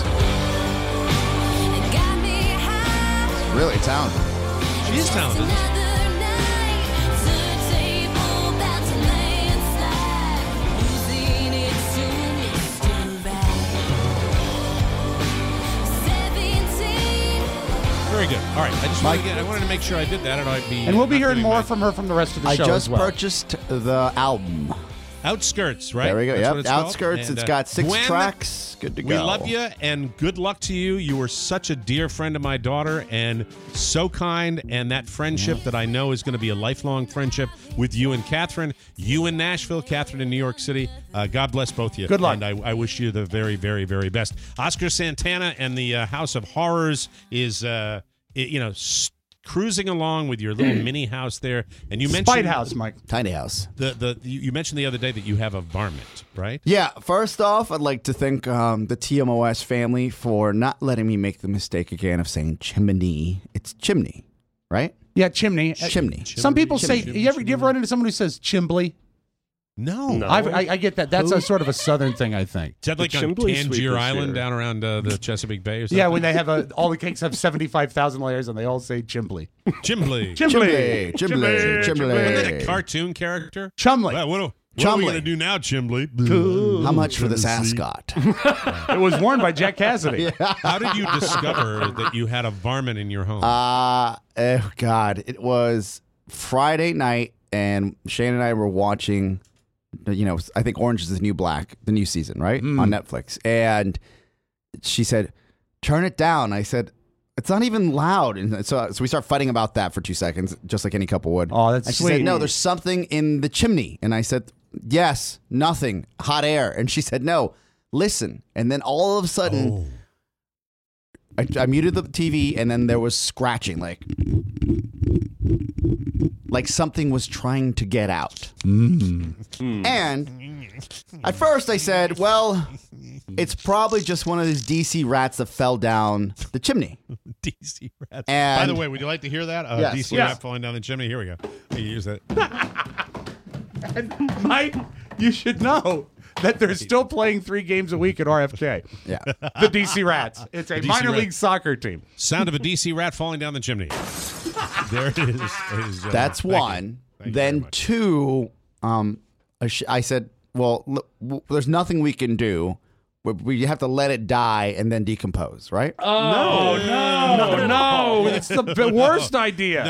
Really talented. She is talented. Very good. All right. I just wanted to, get, I wanted to make sure I did that, and I'd be. And we'll be not hearing giving more my- from her from the rest of the I show just as well. purchased the album. Outskirts, right? There we go. That's Yep. what it's called? Outskirts. And, It's uh, got six Gwen, tracks. Good to We go. love you, and good luck to you. You were such a dear friend of my daughter, and so kind. And that friendship that I know is going to be a lifelong friendship with you and Catherine. You in Nashville, Catherine in New York City. Uh, God bless both of you. Good luck. And I, I wish you the very, very, very best. Oscar Santana and the uh, House of Horrors is, uh, i- you know, st- cruising along with your little mini house there. And you mentioned Spite House, Mike. Tiny house. The the you you mentioned the other day that you have a varmint, right? Yeah, first off, I'd like to thank um, the T M O S family for not letting me make the mistake again of saying chimney. It's chimney, right? Yeah, chimney. Chimney. Some people say, Chimney. you ever, you ever run into someone who says chimbly? No. I, I, I get that. That's a sort of a southern thing, I think. Is that like on Tangier Island down around uh, the Chesapeake Bay or something? Yeah, when they have a, all the cakes have seventy-five thousand layers and they all say chimbly. Chimbly. Chimbly. Chimbly. Chimbly. Wasn't that a cartoon character? Chumley. Well, what, are- what are we Chumley. going to do now, Chimbly? How much for this ascot? It was worn by Jack Cassidy. How did you discover that you had a varmint in your home? Uh, oh, God. It was Friday night, and Shane and I were watching, you know, I think Orange is the New Black, the new season, right? Mm. On Netflix. And she said, turn it down. I said, it's not even loud. And so, so we start fighting about that for two seconds, just like any couple would. Oh, that's and she sweet. said, no, there's something in the chimney. And I said, yes, nothing, hot air. And she said, no, listen. And then all of a sudden, I, I muted the T V, and then there was scratching, like, like something was trying to get out. Mm. And at first I said, well, it's probably just one of these D C rats that fell down the chimney. D C rats. And- By the way, would you like to hear that? Uh, Yes. D C Yes. rat falling down the chimney. Here we go. Hey, you use that. And Mike, you should know that they're still playing three games a week at R F K. Yeah. The D C Rats. It's a The D C minor Rat. league soccer team. Sound of a D C rat falling down the chimney. There it is. ladies and gentlemen. That's Thank you. one. Thank you very Then much. two, um, I sh- I said, well, look, w- there's nothing we can do. We- We have to let it die and then decompose, right? Oh, no, no, no. It's the b- worst idea. No.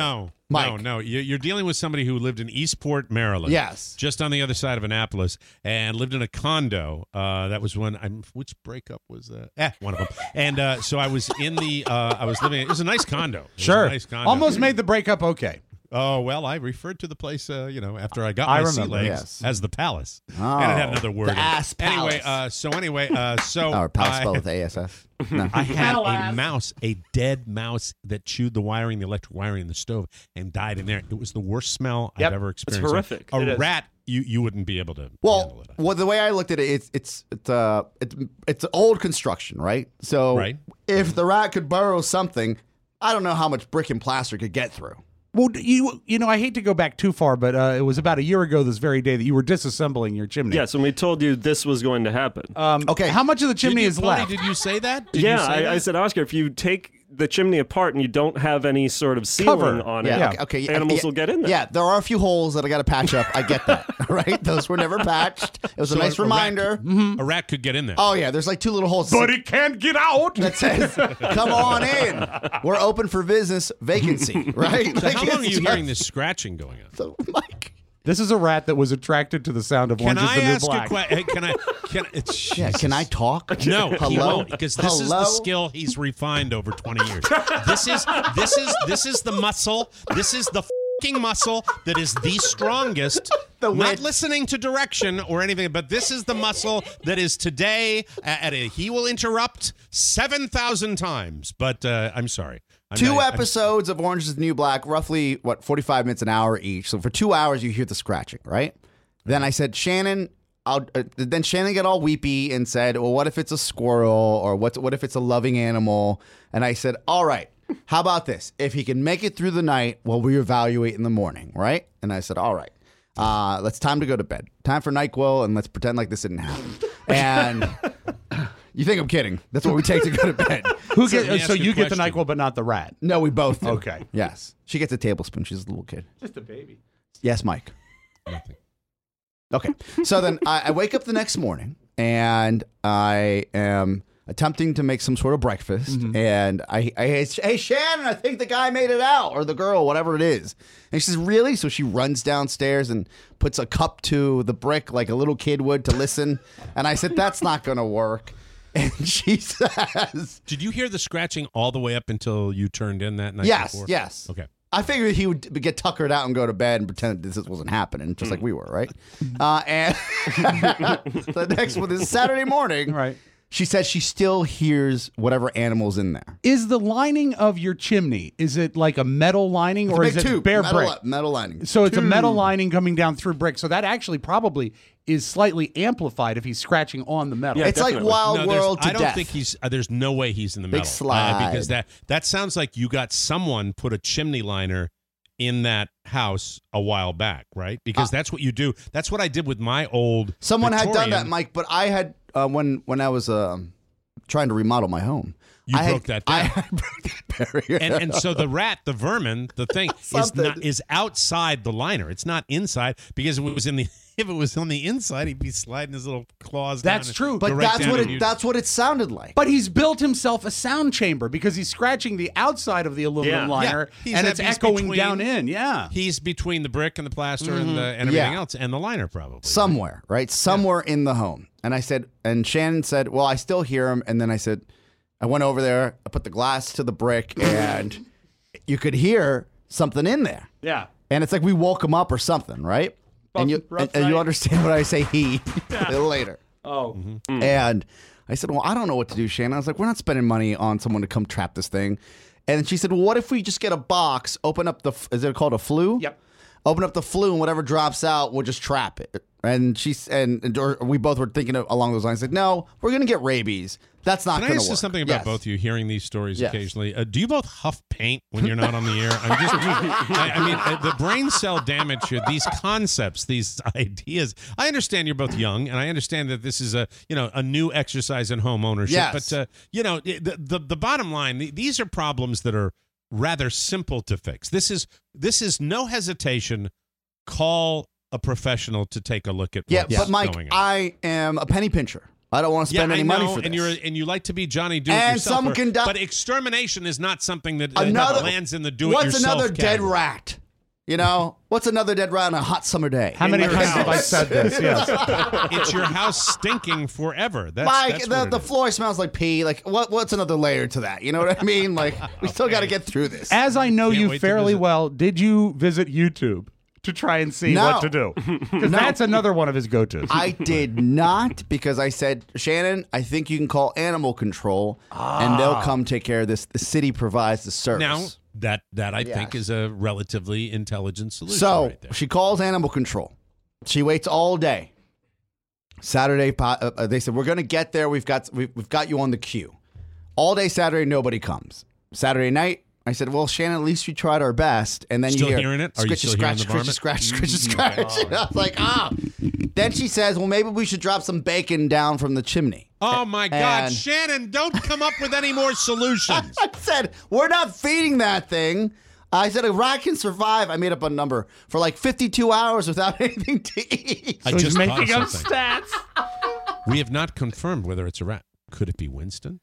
Mike. No, no. You- You're dealing with somebody who lived in Eastport, Maryland. Yes. Just on the other side of Annapolis, and lived in a condo. Uh, that was when I'm. Which breakup was that? Eh, one of them. And uh, so I was in the. Uh, I was living. It was a nice condo. It was Sure. a nice condo. Almost made the breakup okay. Oh, well, I referred to the place, uh, you know, after I got I my sea remember, legs yes. as the Palace. Oh, and it had another word. the in it. ass Anyway, palace. uh, so anyway, uh, so Or palace I, spelled with A S S. No. I had a Palace. mouse, a dead mouse that chewed the wiring, the electric wiring in the stove, and died in there. It was the worst smell Yep. I've ever It's experienced. horrific. A It is. rat, you you wouldn't be able to handle Well, it. well, the way I looked at it, it's it's it's uh it's it's old construction, right? So Right. if the rat could burrow something, I don't know how much brick and plaster could get through. Well, you you know, I hate to go back too far, but uh, it was about a year ago this very day that you were disassembling your chimney. Yes, and we told you this was going to happen. Um, okay. How much of the chimney Did you, is Tony, left? Did you say that? Did you yeah, say I, that? I said, Oscar, if you take the chimney apart and you don't have any sort of ceiling Cover. on Yeah. it, Okay. okay, yeah, animals yeah, will get in there. Yeah, there are a few holes that I got to patch up. I get that. Right? Those were never patched. It was So a nice a- a rat- reminder. A rat could get in there. Oh yeah, there's like two little holes. But it can't get out. that says, "Come on in. We're open for business. Vacancy." Right? So Like, how long are it's you just- hearing this scratching going on? So, Mike. This is a rat that was attracted to the sound of Can Orange is I the New ask Black. a question? Can I? Can it's, Yeah. Can I talk? No, he Hello. won't, because this is Hello? the skill he's refined over twenty years. This is this is this is the muscle. This is the fucking muscle that is the strongest. The Not wit. listening to direction or anything, but this is the muscle that is today. At a, he will interrupt seven thousand times. But uh, I'm sorry. I'm Two not- I'm- episodes of Orange is the New Black, roughly, what, forty-five minutes an hour each. So for two hours, you hear the scratching, right? Then I said, Shannon, I'll, uh, then Shannon got all weepy and said, well, what if it's a squirrel or what, what if it's a loving animal? And I said, all right, how about this? If he can make it through the night, we'll reevaluate in the morning, right? And I said, all right, uh, let's time to go to bed. Time for NyQuil, and let's pretend like this didn't happen. And you think I'm kidding. That's what we take to go to bed. Who So get, let me so ask you you a get the question. NyQuil, but not the rat. No, we both do. Okay. Yes. She gets a tablespoon. She's a little kid. Just a baby. Yes, Mike. Nothing. Okay. So then I, I wake up the next morning and I am attempting to make some sort of breakfast. And I, I, hey, Shannon, I think the guy made it out, or the girl, whatever it is. And she says, really? So she runs downstairs and puts a cup to the brick like a little kid would to listen. And I said, that's not going to work. And she says, Did you hear the scratching all the way up until you turned in that night? yes, before? yes. Okay. I figured he would get tuckered out and go to bed and pretend that this wasn't happening, just like we were, right? Uh, and the next one is Saturday morning. Right. She says she still hears whatever animal's in there. Is the lining of your chimney, is it like a metal lining or It's a is big it tube, bare metal, brick? metal lining. So it's a metal Tube. lining coming down through brick. So that actually probably is slightly amplified if he's scratching on the metal. Yeah, It's like definitely. Wild No, there's- World to I don't death. think he's. Uh, there's no way he's in the Big metal. slide. because that that sounds like you got someone put a chimney liner in that house a while back, right? Because that's what you do. That's what I did with my old. Someone had done Victorian. that, Mike, but I had, uh, when when I was um, trying to remodel my home. You I broke had, that down. I had broke that barrier. and and so the rat, the vermin, the thing is Something. not is outside the liner. It's not inside, because if it was in the if it was on the inside, he'd be sliding his little claws. That's down and true. But direct that's down what and it you- that's what it sounded like. But he's built himself a sound chamber because he's scratching the outside of the aluminum Yeah. liner Yeah, he's and at- it's he's echoing between- down in. Yeah. He's between the brick and the plaster and the and everything Yeah. else and the liner probably. Somewhere, right? Somewhere in the home. And I said, and Shannon said, well, I still hear him. And then I said, I went over there, I put the glass to the brick, and you could hear something in there. Yeah. And it's like we woke him up or something, right? And you rough and, and you night. understand when I say he a little later. Oh. Mm-hmm. And I said, well, I don't know what to do, Shannon. I was like, we're not spending money on someone to come trap this thing. And she said, well, what if we just get a box, open up the, is it called a flue? Yep. Open up the flue, and whatever drops out, we'll just trap it. And she and, and or we both were thinking of, along those lines. I said, no, we're going to get rabies. That's not Can I going to ask work. you something about Yes. both of you hearing these stories Yes. occasionally? Uh, do you both huff paint when you're not on the air? I'm just, I, I mean, uh, the brain cell damage here, these concepts, these ideas. I understand you're both young, and I understand that this is a, you know, a new exercise in home ownership. Yes. But, uh, you know, the, the, the bottom line, th- these are problems that are rather simple to fix. This is, this is no hesitation. Call a professional to take a look at Yeah, what's but Mike, going on. I am a penny pincher. I don't want to Yeah, spend I any know, money for this. and you're and you like to be Johnny Do It And Yourself. some can die- But extermination is not something that, another, that lands in the Do It Yourself. What's another dead category. rat? You know, what's another dead rat on a hot summer day? How many In your times have I house. said this? Yes. It's your house stinking forever. That's, Mike, that's the, what it the is. floor smells like pee. Like, what? What's another layer to that? You know what I mean? Like, we still got to get through this. As I know Can't you wait to fairly visit. well, did you visit YouTube to try and see No. what to do? Because No. that's another one of his go-tos. I did not because I said, Shannon, I think you can call animal control and they'll come take care of this. The city provides the service. Now, that, that I think Yes. is a relatively intelligent solution So right there. she calls animal control. She waits all day. Saturday, po- uh, uh, they said we're going to get there. We've got we've, we've got you on the queue. All day Saturday, nobody comes. Saturday night, I said, "Well, Shannon, at least we tried our best." And then Still you hear hearing it? Are you scritch, still scratch, hearing the scratch, varmint? scratch, scratch, scratch, scratch. And I was like, ah. Then she says, "Well, maybe we should drop some bacon down from the chimney." Oh, my God. And- Shannon, don't come up with any more solutions. I said, we're not feeding that thing. I said, a rat can survive. I made up a number for like fifty-two hours without anything to eat. I So he's just thought of making up something. stats. We have not confirmed whether it's a rat. Could it be Winston?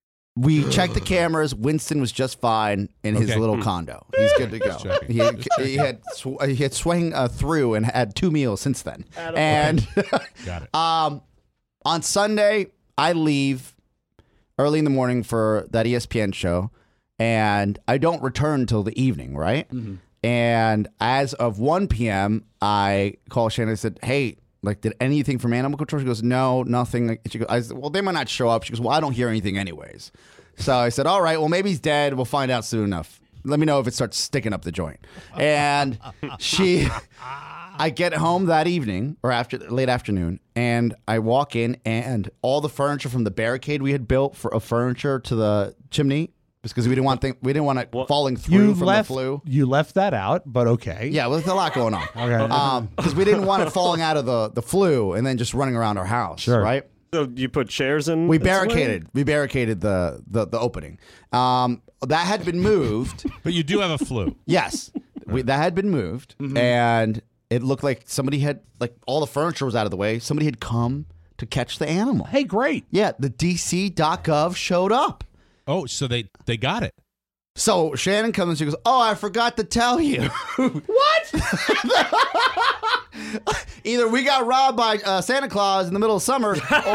We checked the cameras. Winston was just fine in his Okay. little condo. He's good to go. Just checking. He, he had sw- he had swung uh, through and had two meals since then. And Got it. um, on Sunday, I leave early in the morning for that E S P N show, and I don't return till the evening, right? And as of one p.m., I call Shannon and said, hey, like, did anything from Animal Control? She goes, no, nothing. She goes, I said, well, they might not show up. She goes, well, I don't hear anything anyways. So I said, all right, well, maybe he's dead. We'll find out soon enough. Let me know if it starts sticking up the joint. And she, I get home that evening or after late afternoon, and I walk in, and all the furniture from the barricade we had built for a furniture to the chimney, because we didn't want th- we didn't want it falling through You from left, the flu. you left that out, but okay. Yeah, well, there's a lot going on. Okay. Um, because we didn't want it falling out of the, the flu and then just running around our house. Sure. Right. So you put chairs in? We this way? barricaded. We barricaded the, the, the opening. Um, that had been moved. But you do have a flu. Yes, we, that had been moved, and it looked like somebody had, like, all the furniture was out of the way. Somebody had come to catch the animal. Hey, great. Yeah, the D C dot gov showed up. Oh, so they, they got it. So Shannon comes and she goes, "Oh, I forgot to tell you." What? Either we got robbed by uh, Santa Claus in the middle of summer,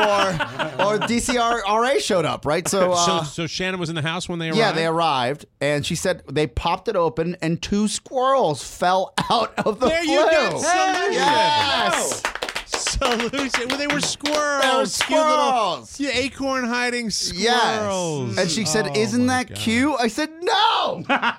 or or D C R A showed up, right? So, uh, so, so Shannon was in the house when they arrived? yeah, they arrived, and she said they popped it open, and two squirrels fell out of the There flue. you go. Solution. Yes. Solution. Well, they were squirrels. They were Cute little- squirrels. yeah, acorn hiding squirrels. Yes. And she said, Oh, "Isn't my that God. cute?" I said, "No."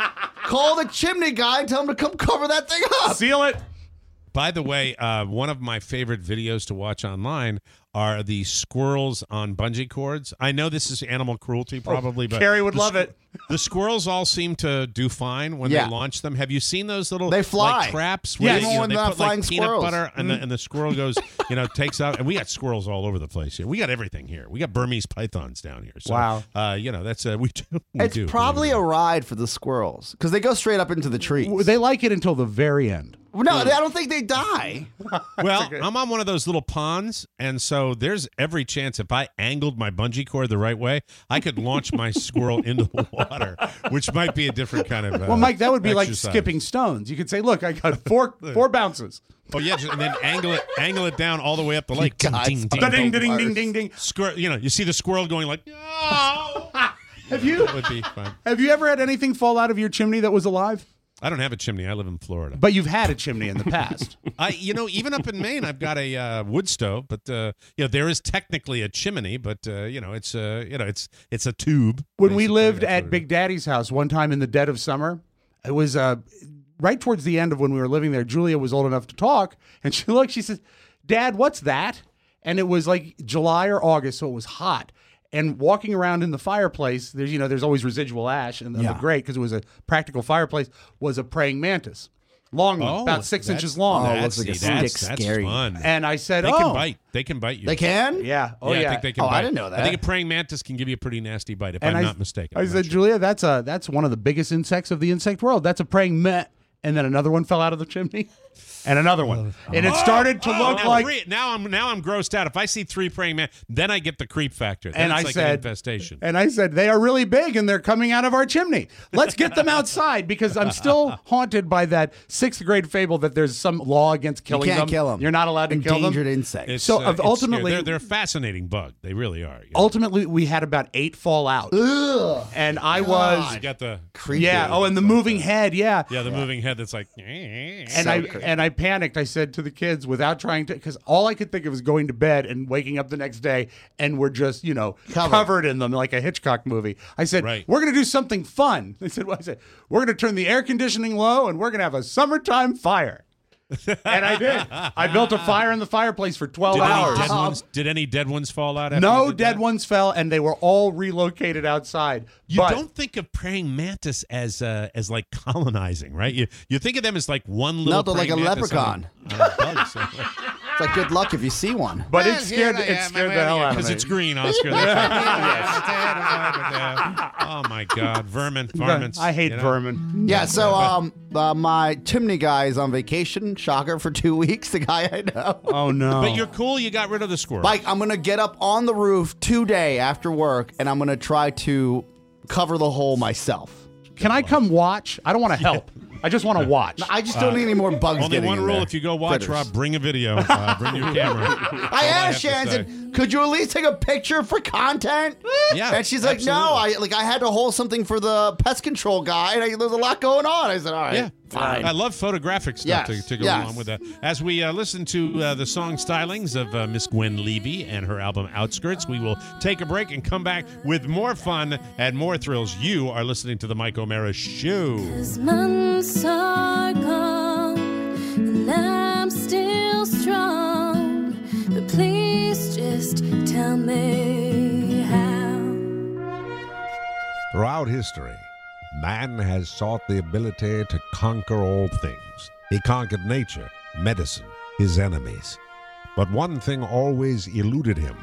Call the chimney guy and tell him to come cover that thing up. Seal it. By the way, uh, one of my favorite videos to watch online are the squirrels on bungee cords. I know this is animal cruelty, probably, but Carrie would the love squ- it. The squirrels all seem to do fine when Yeah. they launch them. Have you seen those little They fly. like traps? Yeah, Where even they, you know, when they they're put like flying peanut squirrels. butter, and the and the squirrel goes, you know, takes out. And we got squirrels all over the place here. We got everything here. We got Burmese pythons down here. So, Wow. Uh, you know, that's uh, we do. We It's do, probably believe a ride for the squirrels because they go straight up into the trees. They like it until the very end. No, I don't think they die. Well, I'm on one of those little ponds, and so there's every chance if I angled my bungee cord the right way, I could launch my squirrel into the water, which might be a different kind of. Uh, Well, Mike, that would be like exercise. skipping stones. You could say, "Look, I got four four bounces." Oh yeah, just- and then angle it, angle it down all the way up the lake. Ding, guys ding, are ding, Ding, ding, ding, ding, ding, ding. Squirrel, you know, you see the squirrel going like, "No!" Have you That would be fun. have you ever had anything fall out of your chimney that was alive? I don't have a chimney. I live in Florida. But you've had a chimney in the past. I, you know, even up in Maine, I've got a uh, wood stove, but uh, you know, there is technically a chimney, but uh, you know, it's uh, you know, it's it's a tube. When we basically. lived That's at what it Big Daddy's house one time in the dead of summer, it was uh, right towards the end of when we were living there. Julia was old enough to talk, and she looked. She says, "Dad, what's that?" And it was like July or August, so it was hot. And walking around in the fireplace, there's you know there's always residual ash, and Yeah. the grate because it was a practical fireplace was a praying mantis, long one, Oh, about six that's- inches long. Oh, it That's, looks like a see, that's, stick that's scary. fun. And I said, They "Oh, can bite. They can bite you. They can? yeah, oh yeah, yeah." I think they can Oh, bite. I didn't know that. I think a praying mantis can give you a pretty nasty bite, if And I'm I- not mistaken. I I'm said, not sure. Julia, that's a that's one of the biggest insects of the insect world. That's a praying meh. And then another one fell out of the chimney. and another one, and it started to Oh, look now like. three- now I'm now I'm grossed out. If I see three praying man, then I get the creep factor. Then And it's I like said, an infestation. And I said, they are really big and they're coming out of our chimney. Let's get them outside because I'm still haunted by that sixth grade fable that there's some law against killing can't them. kill 'em. You're not allowed to kill them. Endangered insects. It's, So uh, it's ultimately, scary. they're, they're a fascinating bug. They really are. You know? ultimately, we had about eight fall out. Ugh. And I You was, got the yeah. Oh, and the moving head, yeah. yeah the moving head that's like. And I and I panicked. I said to the kids without trying to, because all I could think of was going to bed and waking up the next day, and we're just you know Covered. covered in them like a Hitchcock movie. I said, Right. we're going to do something fun. They said, well, I said, we're going to turn the air conditioning low, and we're going to have a summertime fire. And I did. I built a fire in the fireplace for twelve Did hours. any, dead ones, did any dead ones fall out? After No you did dead that? ones fell, and they were all relocated outside. You but don't think of praying mantis as uh, as like colonizing, right? You you think of them as like one little. No, they're like praying a mantis leprechaun. on a- on a bug somewhere. It's like good luck if you see one. But it Well, scared, here I it am, scared I'm the hell out of Because me. it's green, Oscar. Oh my God, vermin, varmints. I hate you know? vermin. Yeah, so um, uh, my chimney guy is on vacation. Shocker for two weeks. The guy I know. Oh no! But you're cool. You got rid of the squirrel. Mike, I'm gonna get up on the roof today after work, and I'm gonna try to cover the hole myself. Can I come watch? I don't want to help. I just want to watch. I just don't need any more bugs. Only getting one in rule: there. if you go watch, Critters. Rob, bring a video. Uh, bring your camera. I have asked to say. Shannon, could you at least take a picture for content? Yeah, and she's like, no, I absolutely. like I had to hold something for the pest control guy, and I, there's a lot going on. I said, all right, Yeah, fine. I love photographic stuff Yes, to, to go yes. along with that. As we uh, listen to uh, the song stylings of uh, Miss Gwen Levy and her album Outskirts, we will take a break and come back with more fun and more thrills. You are listening to the Mike O'Mara Show. As months are gone, and I'm still strong. But please just tell me how. Throughout history, man has sought the ability to conquer all things. He conquered nature, medicine, his enemies. But one thing always eluded him.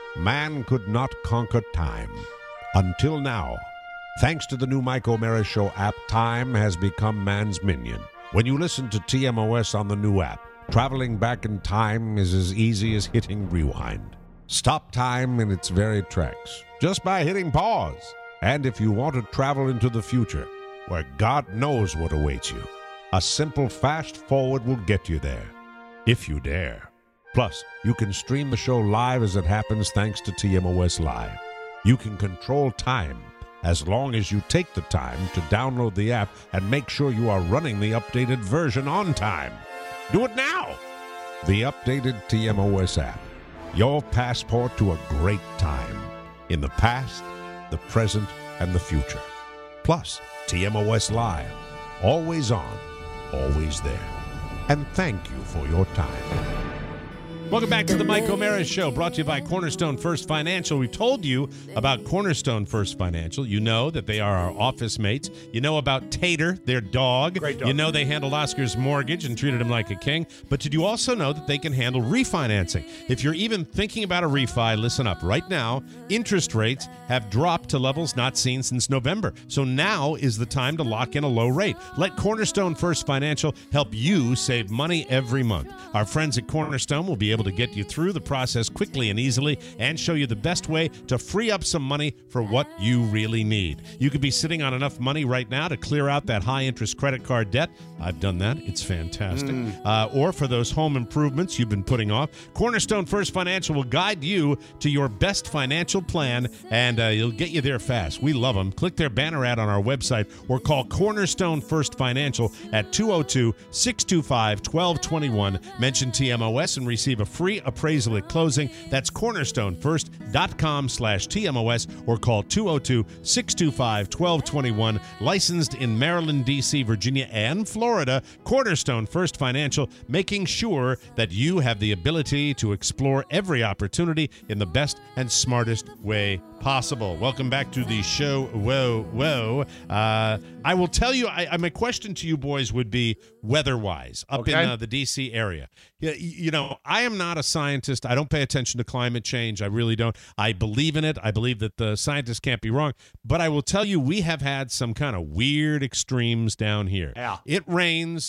Man could not conquer time. Until now. Thanks to the new Mike O'Mara Show app, time has become man's minion. When you listen to T M O S on the new app, traveling back in time is as easy as hitting rewind. Stop time in its very tracks, just by hitting pause. And if you want to travel into the future, where God knows what awaits you, a simple fast forward will get you there, if you dare. Plus, you can stream the show live as it happens thanks to T M O S Live. You can control time as long as you take the time to download the app and make sure you are running the updated version on time. Do it now! The updated T M O S app. Your passport to a great time. In the past, the present, and the future. Plus, T M O S Live. Always on, always there. And thank you for your time. Welcome back to the Mike O'Mara Show, brought to you by Cornerstone First Financial. We told you about Cornerstone First Financial. You know that they are our office mates. You know about Tater, their dog. Great dog. You know they handled Oscar's mortgage and treated him like a king. But did you also know that they can handle refinancing? If you're even thinking about a refi, listen up. Right now, interest rates have dropped to levels not seen since November. So now is the time to lock in a low rate. Let Cornerstone First Financial help you save money every month. Our friends at Cornerstone will be able to get you through the process quickly and easily and show you the best way to free up some money for what you really need. You could be sitting on enough money right now to clear out that high interest credit card debt. I've done that. It's fantastic. Mm. Uh, or for those home improvements you've been putting off, Cornerstone First Financial will guide you to your best financial plan, and uh, you'll get you there fast. We love them. Click their banner ad on our website or call Cornerstone First Financial at two oh two, six two five, one two two one. Mention T M O S and receive a free appraisal at closing. That's cornerstonefirst.com slash TMOS or call two oh two, six two five, one two two one. Licensed in Maryland, D C, Virginia, and Florida, Cornerstone First Financial, making sure that you have the ability to explore every opportunity in the best and smartest way possible. Welcome back to the show. Whoa, whoa. Uh, I will tell you, I, I, my question to you boys would be weather-wise up in Okay. uh, the D C area. You, you know, I am not a scientist. I don't pay attention to climate change. I really don't. I believe in it. I believe that the scientists can't be wrong. But I will tell you, we have had some kind of weird extremes down here. Yeah. It rains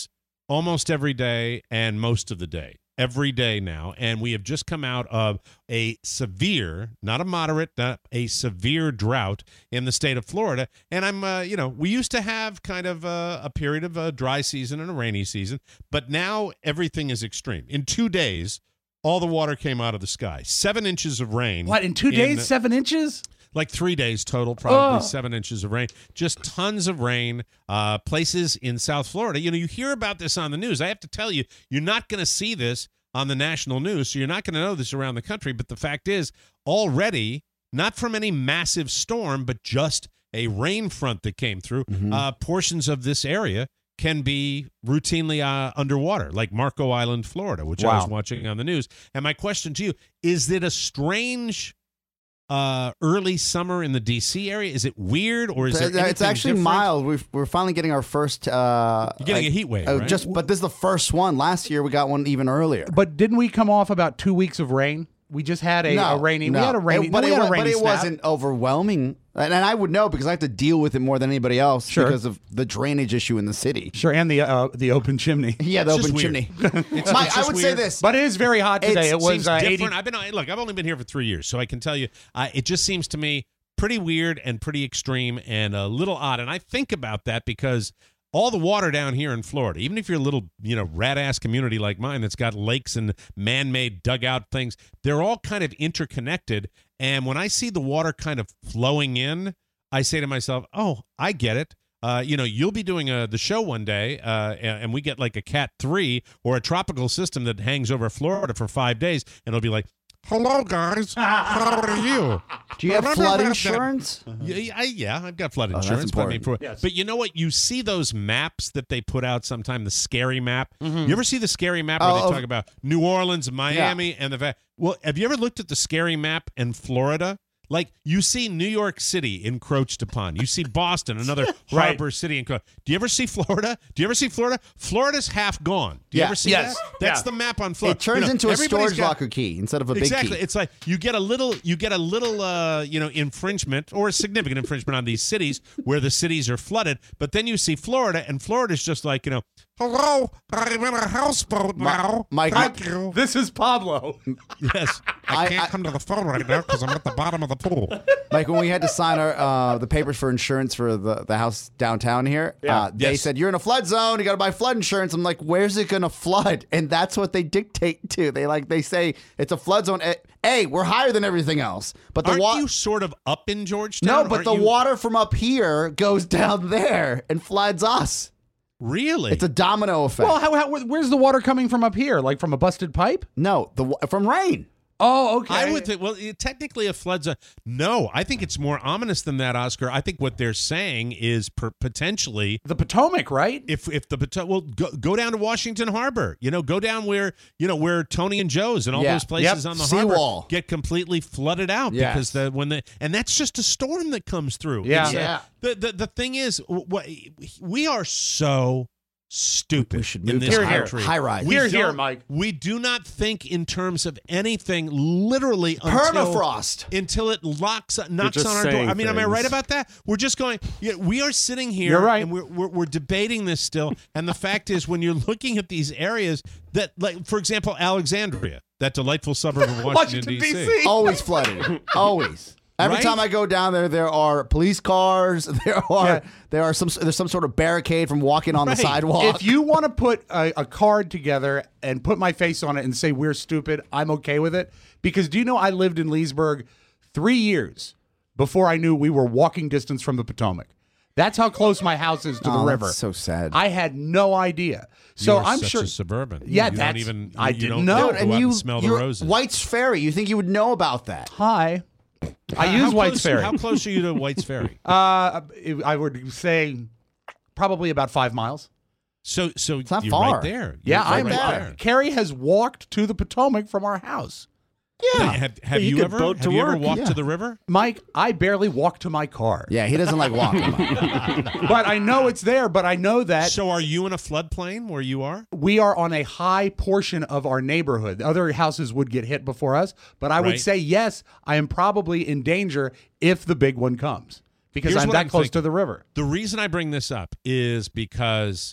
almost every day and most of the day. Every day now, and we have just come out of a severe, not a moderate, not a severe drought in the state of Florida. And I'm, uh, you know, we used to have kind of a, a period of a dry season and a rainy season, but now everything is extreme. In two days, all the water came out of the sky. Seven inches of rain. What, in two in, days, seven inches? Like three days total, probably Oh. seven inches of rain. Just tons of rain. Uh, places in South Florida. You know, you hear about this on the news. I have to tell you, you're not going to see this on the national news, so you're not going to know this around the country. But the fact is, already, not from any massive storm, but just a rain front that came through, Mm-hmm. uh, portions of this area can be routinely uh, underwater, like Marco Island, Florida, which I was Wow. watching on the news. And my question to you, is it a strange uh, early summer in the D C area? Is it weird, or is there It's anything actually different? mild. We've, we're finally getting our first. Uh, You're getting like, a heat wave, uh, right? Just, but this is the first one. Last year we got one even earlier. But didn't we come off about two weeks of rain? We just had a, a rainy. no. We had a rainy. It- but no, we it, had a wa- rainy but it snap. wasn't overwhelming, and, and I would know because I have to deal with it more than anybody else Sure. because of the drainage issue in the city. Sure, and the uh, the open chimney. Yeah, the It's open just weird. chimney. It's- Mike, it's I just would say weird. this, But it is very hot today. It's- It was seems uh, different. eighty. I've been look. I've only been here for three years, so I can tell you, uh, it just seems to me pretty weird and pretty extreme and a little odd. And I think about that because all the water down here in Florida, even if you're a little, you know, rat ass community like mine that's got lakes and man-made dugout things, they're all kind of interconnected. And when I see the water kind of flowing in, I say to myself, "Oh, I get it." Uh, you know, you'll be doing a, the show one day, uh, and, and we get like a Cat three or a tropical system that hangs over Florida for five days, and it'll be like, "Hello, guys. How are you? do you have Remember flood that- insurance? Yeah, I, yeah, I've got flood Oh, that's insurance. but, I mean, important. for- Yes. but you know what? You see those maps that they put out sometime, the scary map. You ever see the scary map where Oh, they of- talk about New Orleans, Miami, and the fact? Well, have you ever looked at the scary map in Florida? Like, you see New York City encroached upon. You see Boston, another Right. harbor city encroached. Do you ever see Florida? Do you ever see Florida? Florida's half gone. Do you Yeah. ever see Yes. that? That's Yeah. the map on Florida. It turns You know, into a everybody's storage got- locker key instead of a big Exactly. key. It's like you get a little, you get a little, uh, you know, infringement or a significant infringement on these cities where the cities are flooded. But then you see Florida, and Florida's just like, you know, hello, I'm in a houseboat now. Mike, Thank Mike- you. This is Pablo. Yes, I- I can't I- come to the phone right now because I'm at the bottom of the pool. Like when we had to sign our uh, the papers for insurance for the, the house downtown here, uh, they Yes. said you're in a flood zone. You got to buy flood insurance. I'm like, where's it gonna flood? And that's what they dictate to. They like they say it's a flood zone. A, a we're higher than everything else, but the Aren't water. you sort of up in Georgetown? No, but Aren't the you- water from up here goes down there and floods us. Really? It's a domino effect. Well, how, how, where's the water coming from up here? Like from a busted pipe? no, the wa- from rain. Oh, okay. I would think, well, it, technically a flood zone. No, I think it's more ominous than that, Oscar. I think what they're saying is per, potentially the Potomac, right? If if the Potomac, well, go, go down to Washington Harbor. You know, go down where you know where Tony and Joe's and all Yeah. those places Yep. on the Seawall. harbor get completely flooded out Yes. because the when the and that's just a storm that comes through. Yeah. It's, uh, Yeah. the, the the thing is, what we are so stupid We should in move this to high- country. high rise. We Here, here, don't- Mike. We do not think in terms of anything literally until, Permafrost. until it locks knocks just on our door. saying I mean, am I things. right about that? We're just going. Yeah, we are sitting here. You're right. And we're, we're we're debating this still. And the fact is, when you're looking at these areas that, like, for example, Alexandria, that delightful suburb of Washington, Washington, D C. D C. Always flooded. Always. Every Right? time I go down there, there are police cars. There are Yeah. there are some there's some sort of barricade from walking on Right. the sidewalk. If you want to put a, a card together and put my face on it and say we're stupid, I'm okay with it. Because do you know I lived in Leesburg three years before I knew we were walking distance from the Potomac. That's how close my house is to Oh, the that's river. so sad. I had no idea. So You're I'm such sure a suburban. Yeah, you that's don't even. I you didn't don't know. Go Dude, and out you and smell the you're roses. White's Ferry. You think you would know about that? Hi. I How use White's close- Ferry. How close are you to White's Ferry? Uh, I would say probably about five miles. So, so It's not you're far. right there. Yeah, You're I'm right there. there. Carrie has walked to the Potomac from our house. Yeah. Have, have you you, could ever boat have to you ever work. walked Yeah. to the river? Mike, I barely walk to my car. Yeah, he doesn't like walking. But I know it's there, but I know that So, are you in a floodplain where you are? we are on a high portion of our neighborhood. Other houses would get hit before us, but I would Right. say yes, I am probably in danger if the big one comes because Here's I'm what that I'm close thinking. to the river. The reason I bring this up is because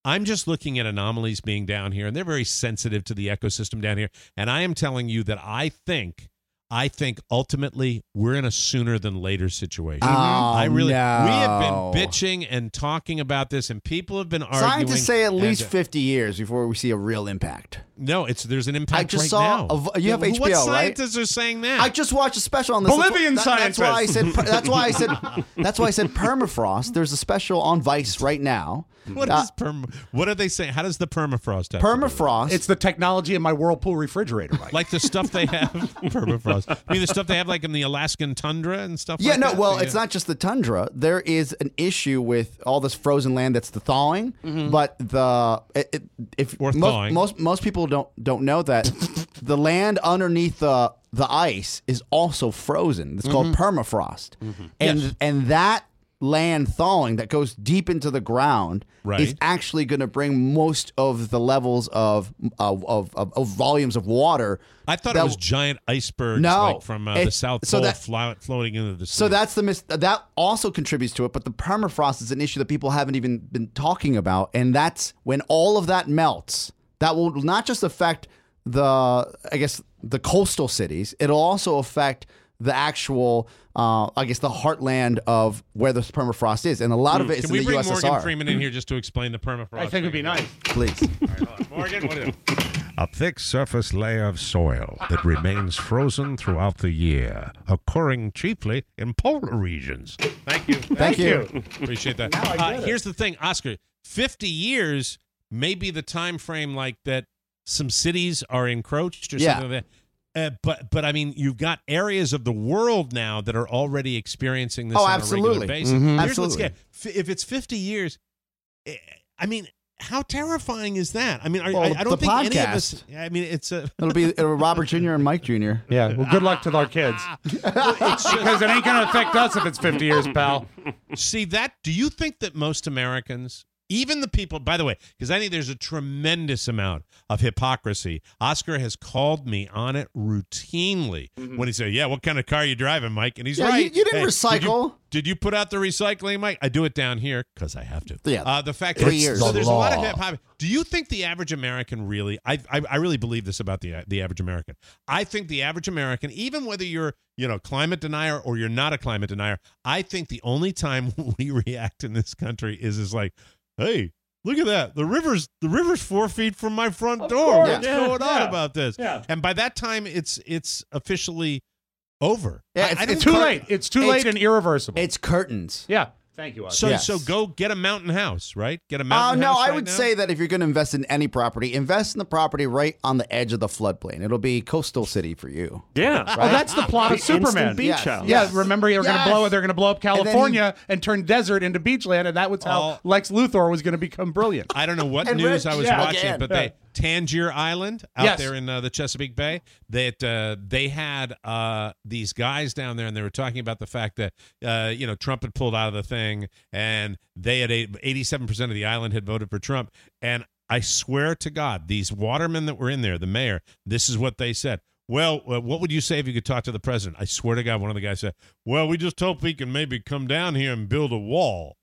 I'm just looking at anomalies being down here, and they're very sensitive to the ecosystem down here. And I am telling you that I think, I think ultimately we're in a sooner than later situation. Oh, I really, no. we have been bitching and talking about this, and people have been arguing. Scientists say at least and- fifty years before we see a real impact. No, it's there's an impact I just right saw. now. A, you have What H B O, right? scientists are saying that? I just watched a special on this. Bolivian That's why- that- That's why I said. scientists. That's why I said. That's why I said permafrost. There's a special on Vice right now. What Uh, is perm? What are they saying? How does the permafrost have to do with it? permafrost? It's the technology in my Whirlpool refrigerator, Mike. Like the stuff they have permafrost. I mean, the stuff they have like in the Alaskan tundra and stuff. Yeah, like no, that? well, The, it's uh, not just the tundra. There is an issue with all this frozen land that's the thawing, Mm-hmm. but the it, it, if Or most, thawing. most most people don't don't know that the land underneath the the ice is also frozen. It's called permafrost, and Yes. and that land thawing that goes deep into the ground Right. is actually going to bring most of the levels of of, of, of, of volumes of water. I thought that- it was giant icebergs No, like from uh, the it- South so Pole that- flo- floating into the sea. So that's the mis- that also contributes to it, but the permafrost is an issue that people haven't even been talking about, and that's when all of that melts. That will not just affect the, I guess, the coastal cities. It'll also affect the actual, uh, I guess, the heartland of where the permafrost is, and a lot of it is Can in we the bring U S S R. Morgan Freeman in here just to explain the permafrost? I think it'd be nice. Please. Morgan, what is it? A thick surface layer of soil that remains frozen throughout the year, occurring chiefly in polar regions. Thank you. Thank you. Appreciate that. Now I Uh, get it. here's the thing, Oscar. Fifty years may be the time frame like that. Some cities are encroached or Yeah. something like that. Uh, but but I mean, you've got areas of the world now that are already experiencing this Oh, on absolutely. a regular basis. Mhm. Here's Absolutely. what's scary. F- If it's fifty years, eh, I mean, how terrifying is that? I mean, I, Well, I, I don't the think any of us. podcast. I mean, it's a. It'll be it'll Robert Junior and Mike Junior Yeah, well, good luck to our kids. Because it ain't going to affect us if it's fifty years, pal. See that? Do you think that most Americans, even the people, by the way, because I think there's a tremendous amount of hypocrisy. Oscar has called me on it routinely when he said, "Yeah, what kind of car are you driving, Mike?" And he's Yeah, you- right. you didn't Hey, Did recycle. you, did you put out the recycling, Mike? I do it down here because I have to. Yeah. Uh, the fact Three that years. so The there's a lot of law. hip hop. Do you think the average American really? I, I I really believe this about the the average American. I think the average American, even whether you're you know climate denier or you're not a climate denier, I think the only time we react in this country is is like, hey. Look at that. The river's the river's four feet from my front door. course. What's Yeah. going on Yeah. about this? Yeah. And by that time, it's it's officially over. Yeah, I- it's- I don't It's too think- late. It's too It's- late and irreversible. It's curtains. Yeah. Thank you, Oscar. So Yes. so go get a mountain house, right? Get a Uh, mountain no, house. I right would now? say that if you're going to invest in any property, invest in the property right on the edge of the floodplain. It'll be coastal city for you. Yeah. Oh, that's the plot of Instant Superman. beach Yes. house. Yeah, remember you're Yes. going to blow. They're going to blow up then he- California and, turn desert into beachland, and that was how Oh. Lex Luthor was going to become brilliant. I don't know what And news Rich, I was yeah, watching, again. but Yeah. they Tangier Island out Yes. there in uh, the Chesapeake Bay. That uh, they had uh, these guys down there, and they were talking about the fact that uh, you know Trump had pulled out of the thing, and they had eighty-seven percent of the island had voted for Trump. And I swear to God, these watermen that were in there, the mayor, this is what they said. Well, uh, what would you say if you could talk to the president? I swear to God, one of the guys said, "Well, we just hope he can maybe come down here and build a wall."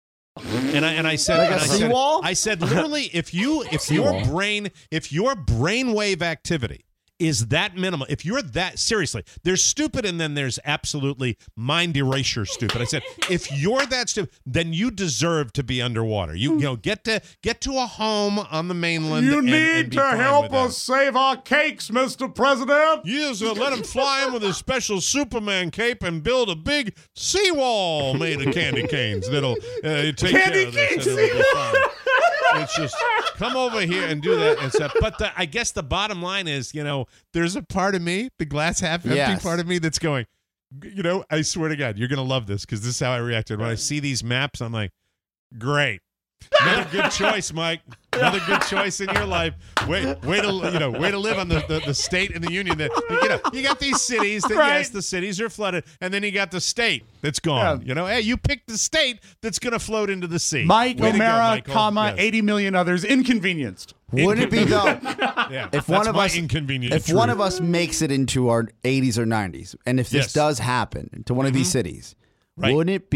And I and I said, Like a and I said, seawall? I said, literally, if you if your Seawall. brain if your brainwave activity is that minimal, if you're that seriously, there's stupid and then there's absolutely mind erasure stupid. I said, if you're that stupid, then you deserve to be underwater. You you know get to get to a home on the mainland. You and- need and be to fine help with that. us save our cakes, Mister President. Yes, uh, let him fly in with his special Superman cape and build a big seawall made of candy canes that'll uh, take Candy care of this. cane and it'll be fine. It's just come over here and do that and stuff. But the, I guess the bottom line is, you know, there's a part of me, the glass half empty Yes. part of me that's going, you know, I swear to God, you're going to love this because this is how I reacted. When I see these maps, I'm like, great. Another good choice, Mike. Another good choice in your life. Way, way to you know, way to live on the, the, the state and the union. That you know, you got these cities that Right. yes, the cities are flooded, and then you got the state that's gone. Yeah. You know, hey, you picked the state that's going to float into the sea. Mike Way to go, O'Mara, Michael. comma, Yes. eighty million others inconvenienced. Wouldn't it be though? Yeah, If that's one of my us, inconvenient if one truth. of us makes it into our eighties or nineties, and if this Yes. does happen to one of these cities, Right. wouldn't it be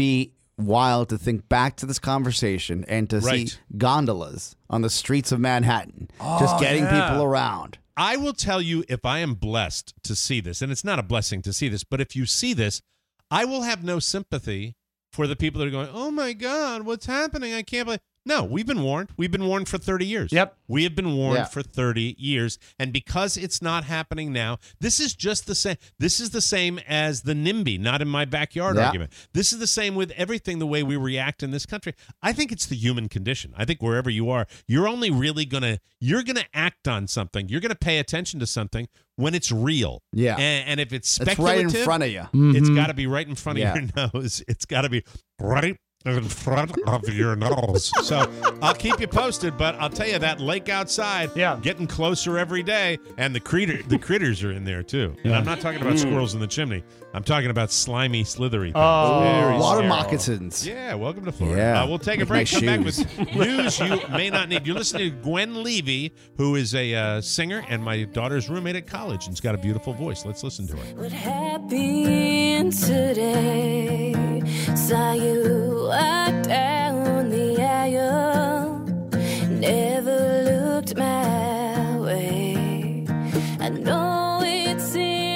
wild to think back to this conversation and to Right. see gondolas on the streets of Manhattan, just Oh, getting yeah. people around. I will tell you, if I am blessed to see this, and it's not a blessing to see this, but if you see this, I will have no sympathy for the people that are going, oh my God, what's happening? I can't believe. No, we've been warned. We've been warned for thirty years. Yep. We have been warned Yeah. for thirty years. And because it's not happening now, this is just the same. This is the same as the NIMBY, not in my backyard Yeah. argument. This is the same with everything, the way we react in this country. I think it's the human condition. I think wherever you are, you're only really going to, you're going to act on something. You're going to pay attention to something when it's real. Yeah. And, and if it's It's speculative. right in front of you. It's Mhm. got to be right in front of Yeah. your nose. It's got to be right in front of your nose. So I'll keep you posted, but I'll tell you that lake outside, Yeah. getting closer every day, and the critter, the critters are in there too. And I'm not talking about squirrels in the chimney. I'm talking about slimy, slithery things. Oh. Very Water scary. moccasins. Yeah, welcome to Florida. Yeah. Uh, we'll take a With break. my Come back shoes. with news you may not need. You're listening to Gwen Levy, who is a uh, singer and my daughter's roommate at college, and has got a beautiful voice. Let's listen to her. What happened today? Saw you walk down the aisle, never looked my way. I know it's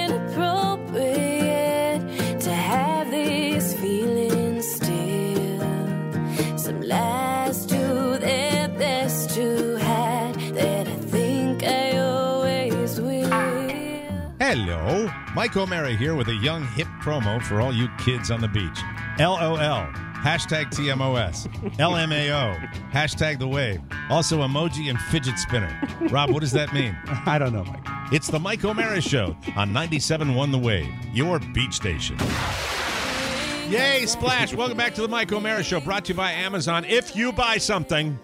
inappropriate to have these feelings still. Some lies do their best to hide that I think I always will. Hello, Mike O'Mara here with a young hip promo for all you kids on the beach. L O L, hashtag T M O S, L M A O, hashtag the wave, also emoji and fidget spinner. Rob, what does that mean? I don't know, Mike. It's the Mike O'Mara Show on ninety-seven point one The Wave, your beach station. Yay, Splash. Welcome back to the Mike O'Mara Show, brought to you by Amazon. If you buy something,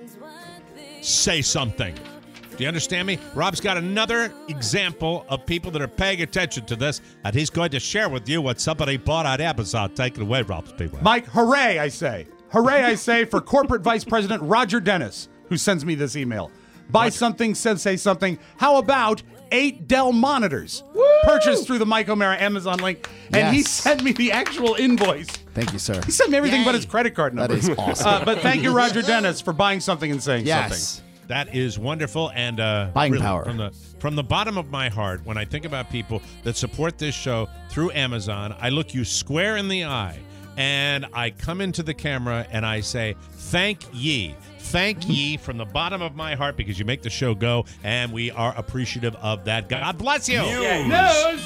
say something. Do you understand me? Rob's got another example of people that are paying attention to this, and he's going to share with you what somebody bought on Amazon. Take it away, Rob Speedway. Mike, hooray, I say. Hooray, I say, for corporate vice president Roger Dennis, who sends me this email. Buy something, said say something. How about eight Dell monitors? Purchased through the Mike O'Mara Amazon link. And he Yes. sent me the actual invoice. Thank you, sir. He sent me everything Yay. but his credit card number. That is awesome. Uh, but thank you, Roger Dennis, for buying something and saying Yes. something. That is wonderful, and uh, Buying really, power. from the from the bottom of my heart. When I think about people that support this show through Amazon, I look you square in the eye, and I come into the camera and I say, "Thank ye, thank ye from the bottom of my heart, because you make the show go, and we are appreciative of that. God bless you." News.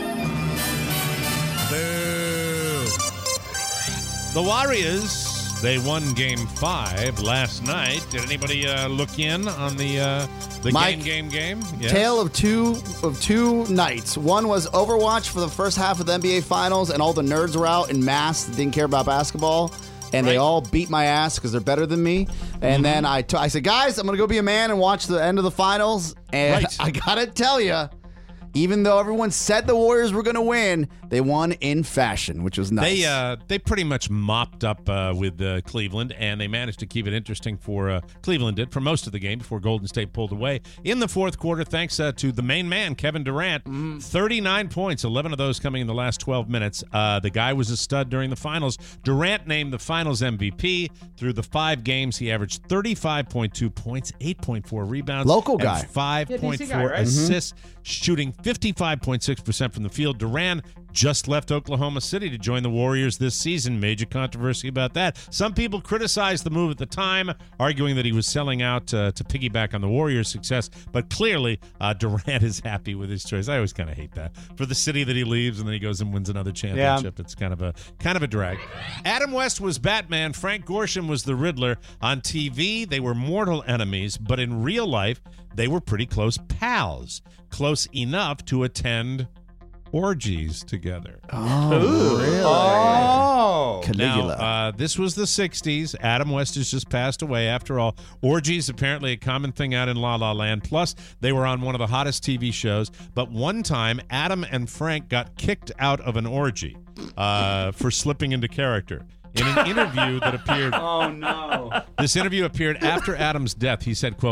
Boo. The Warriors. They won Game Five last night. Did anybody uh, look in on the uh, the Mike, game, game, game? Yes. Tale of two of two nights. One was Overwatch for the first half of the N B A Finals, and all the nerds were out in mass that didn't care about basketball, and they Right. all beat my ass because they're better than me. And then I, t- I said, guys, I'm gonna go be a man and watch the end of the finals. And Right. I gotta tell you, even though everyone said the Warriors were gonna win, they won in fashion, which was nice. They uh, they pretty much mopped up uh, with uh, Cleveland, and they managed to keep it interesting for uh, Cleveland did for most of the game before Golden State pulled away in the fourth quarter. Thanks uh, to the main man Kevin Durant, thirty-nine points, eleven of those coming in the last twelve minutes. Uh, the guy was a stud during the finals. Durant named the Finals M V P. Through the five games, he averaged thirty-five point two points, eight point four rebounds, Local and guy. five point Yeah, D C guy, four right? assists, shooting fifty-five point six percent from the field. Durant just left Oklahoma City to join the Warriors this season. Major controversy about that. Some people criticized the move at the time, arguing that he was selling out uh, to piggyback on the Warriors' success. But clearly, uh, Durant is happy with his choice. I always kind of hate that for the city that he leaves, and then he goes and wins another championship. It's kind of a kind of a drag. Adam West was Batman. Frank Gorshin was the Riddler. On T V, they were mortal enemies, but in real life, they were pretty close pals. Close enough to attend orgies together. Oh, really? Oh. Caligula. Now, uh, this was the sixties. Adam West has just passed away. After all, orgies apparently a common thing out in La La Land. Plus, they were on one of the hottest T V shows. But one time, Adam and Frank got kicked out of an orgy uh, for slipping into character. In an interview that appeared, Oh, no. this interview appeared after Adam's death. He said, "quote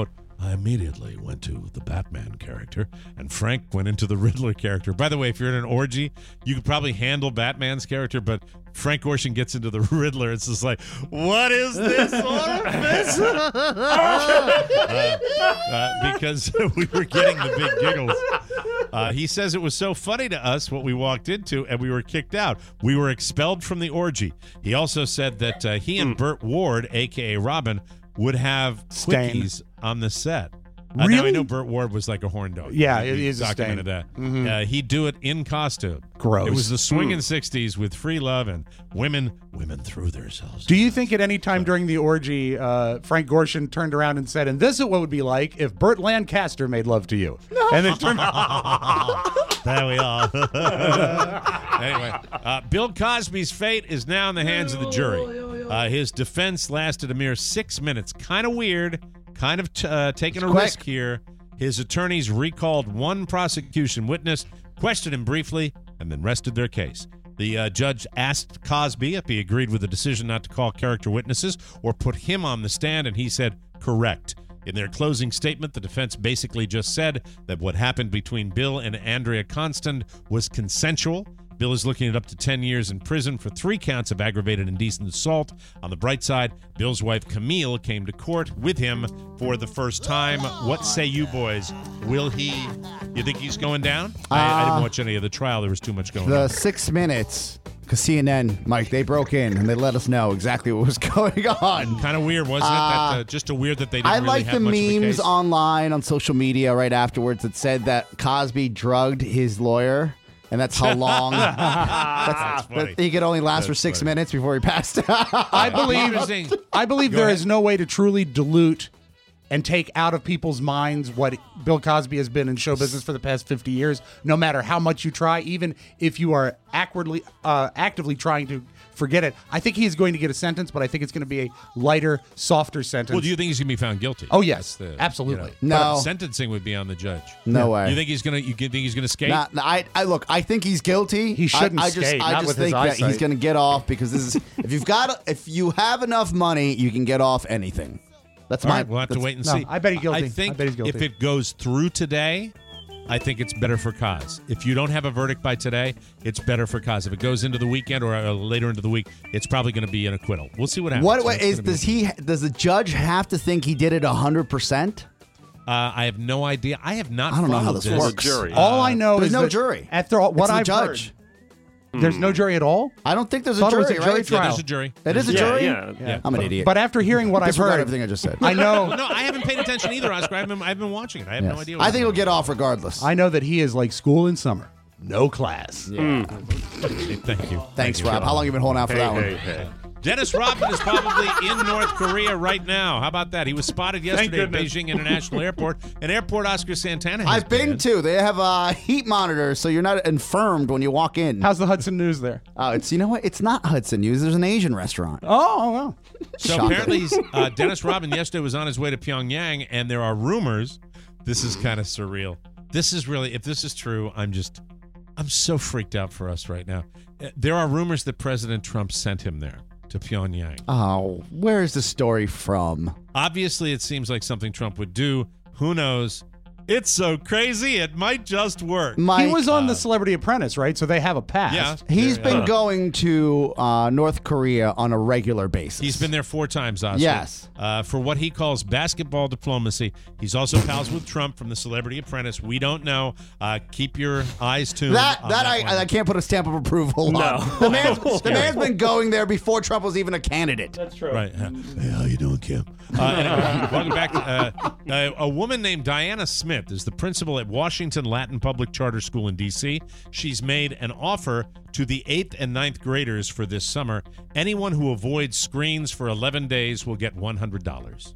I immediately went to the Batman character, and Frank went into the Riddler character. By the way, if you're in an orgy, you could probably handle Batman's character, but Frank Gorshin gets into the Riddler. It's just like, what is this orifice? uh, uh, because we were getting the big giggles. Uh, he says it was so funny to us what we walked into, and we were kicked out. We were expelled from the orgy. He also said that uh, he and Burt Ward, a k a. Robin, would have Stain. quickies on the set. Uh, Really? Now, I know Burt Ward was like a horn dog. Yeah, We- it we is a documented stain. that. Mhm. Uh, he'd do it in costume. Gross. It was the swinging Mm. sixties with free love, and women women threw themselves. Do you think at any time during the orgy, uh, Frank Gorshin turned around and said, and this is what it would be like if Burt Lancaster made love to you? No. And then turned There we are. Anyway, uh, Bill Cosby's fate is now in the hands of the jury. Uh, his defense lasted a mere six minutes. Kind of weird, kind of t- uh, taking It's a quick. risk here. His attorneys recalled one prosecution witness, questioned him briefly, and then rested their case. The uh, judge asked Cosby if he agreed with the decision not to call character witnesses or put him on the stand, and he said, correct. In their closing statement, the defense basically just said that what happened between Bill and Andrea Constant was consensual. Bill is looking at up to ten years in prison for three counts of aggravated indecent assault. On the bright side, Bill's wife Camille came to court with him for the first time. What say you boys? Will he, you think he's going down? I, I didn't Uh, watch any of the trial. There was too much going The on. six minutes, because C N N, Mike, they broke in and they let us know exactly what was going on. Kind of weird, wasn't it? That, uh, just a weird that they didn't I really like have the much of a memes case. online on social media right afterwards that said that Cosby drugged his lawyer, and that's how long that's, funny. that he could only last for That's six funny. minutes before he passed out. I believe Interesting. I believe Go there ahead. is no way to truly dilute and take out of people's minds what Bill Cosby has been in show business for the past fifty years, no matter how much you try, even if you are awkwardly, uh, actively trying to forget it. I think he is going to get a sentence, but I think it's going to be a lighter, softer sentence. Well, do you think he's going to be found guilty? Oh, yes. That's Absolutely. No. But sentencing would be on the judge. No way. You think he's going to? You think he's going to skate? Nah, nah, I, I look. I think he's guilty. He shouldn't I, I just, skate, I not just with his think that he's eyesight. going to get off because this is. If you've got, if you have enough money, you can get off anything. That's All my. right, we'll have to that's- wait and No, see. I bet he's guilty. I think I bet he's guilty. if it goes through today, I think it's better for Cos. If you don't have a verdict by today, it's better for Cos. If it goes into the weekend or uh, later into the week, it's probably going to be an acquittal. We'll see what happens. What, what It's is gonna be- does he? Does the judge have to think he did it a hundred percent? Uh, I have no idea. I have not. I don't know how followed this works. jury. All I know There's is no that jury. After all, what It's the I've judge. heard, there's no jury at all. I don't think there's a Thought it jury. was a jury right? trial. Yeah, there's a jury. It is a Yeah, jury. yeah, yeah. I'm an idiot. But after hearing what I've Disregard heard, everything I just said. I know. Well, no, I haven't paid attention either, Oscar. I've been, I've been watching it. I have no Yes. idea. I what's think he'll going get off regardless. I know that he is like school in summer, no class. on. Hey, thank you. Thanks, Thank you. Rob. How long have you been holding out for Hey, that one? hey, hey. Dennis Rodman is probably in North Korea right now. How about that? He was spotted yesterday at goodness. Beijing International Airport, an airport Oscar Santana has I've been to. They have uh, heat monitors, so you're not infirmed when you walk in. How's the Hudson News there? Oh, it's you know what? It's not Hudson News. There's an Asian restaurant. Oh, well. So Shocker. apparently, he's, uh, Dennis Rodman yesterday was on his way to Pyongyang, and there are rumors. This is kind of surreal. This is really, if this is true, I'm just, I'm so freaked out for us right now. Uh, There are rumors that President Trump sent him there to Pyongyang. Oh, where is the story from? Obviously, it seems like something Trump would do. Who knows? It's so crazy, it might just work. Mike, he was on The Celebrity Apprentice, right? So they have a past. Yeah. He's There- been uh, going to uh, North Korea on a regular basis. He's been there four times, Oscar. Yes. Uh, for what he calls basketball diplomacy. He's also pals with Trump from The Celebrity Apprentice. We don't know. Uh, keep your eyes tuned. That on that, that one. I, I can't put a stamp of approval No. on. The man's, the man's been going there before Trump was even a candidate. That's true. Right. Uh, hey, how you doing, Kim? Uh, anyway, welcome back. To, uh, uh, a woman named Diana Smith is the principal at Washington Latin Public Charter School in D C. She's made an offer to the eighth and ninth graders for this summer. Anyone who avoids screens for eleven days will get one hundred dollars.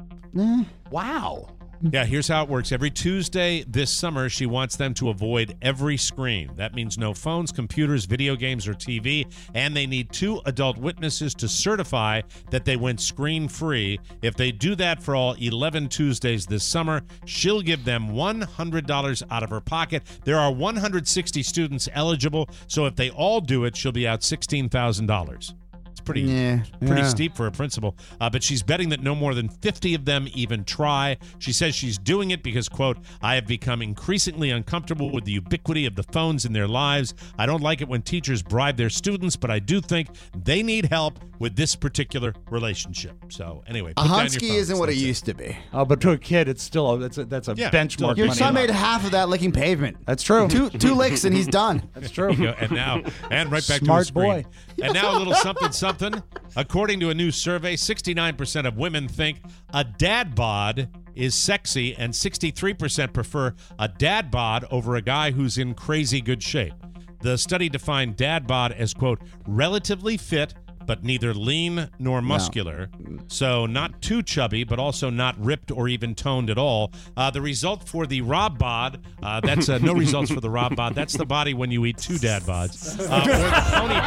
Wow. Yeah, here's how it works. Every Tuesday this summer, she wants them to avoid every screen. That means no phones, computers, video games, or T V. And they need two adult witnesses to certify that they went screen-free. If they do that for all eleven Tuesdays this summer, she'll give them one hundred dollars out of her pocket. There are one hundred sixty students eligible, so if they all do it, she'll be out sixteen thousand dollars. It's pretty Yeah. pretty Yeah. steep for a principal. Uh, but she's betting that no more than fifty of them even try. She says she's doing it because, quote, I have become increasingly uncomfortable with the ubiquity of the phones in their lives. I don't like it when teachers bribe their students, but I do think they need help with this particular relationship. So anyway, A put down your Hunsky phones. isn't what it That's used to be. Oh, but to a kid, it's still a, that's a, that's a Yeah, benchmark. Your money son amount. made half of that licking pavement. That's true. Two two licks and he's done. That's true. There you go. And now, and right back Smart to the screen. boy. And now a little something, something. According to a new survey, sixty-nine percent of women think a dad bod is sexy, and sixty-three percent prefer a dad bod over a guy who's in crazy good shape. The study defined dad bod as, quote, relatively fit, but neither lean nor muscular. So not too chubby, but also not ripped or even toned at all. Uh, the result for the Rob bod, uh, that's uh, no results for the Rob bod. That's the body when you eat two dad bods. Uh, or the pony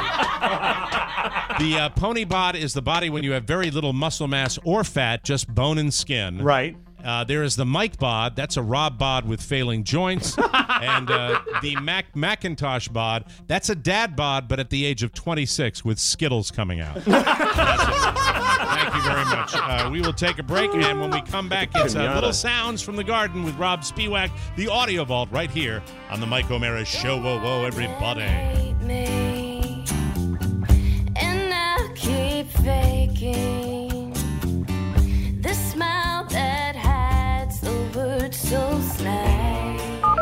bod. The uh, pony bod is the body when you have very little muscle mass or fat, just bone and skin. Right. Uh, there is the Mike bod. That's a Rob bod with failing joints. And uh, the Mac Macintosh bod. That's a dad bod, but at the age of twenty-six with Skittles coming out. That's it. Thank you very much. Uh, we will take a break, and when we come back, it's uh, Little Sounds from the Garden with Rob Spiewak, the Audio Vault, right here on the Mike O'Mara Show. Whoa, whoa, everybody. Me, and I'll keep faking the smile that hides the word so snide.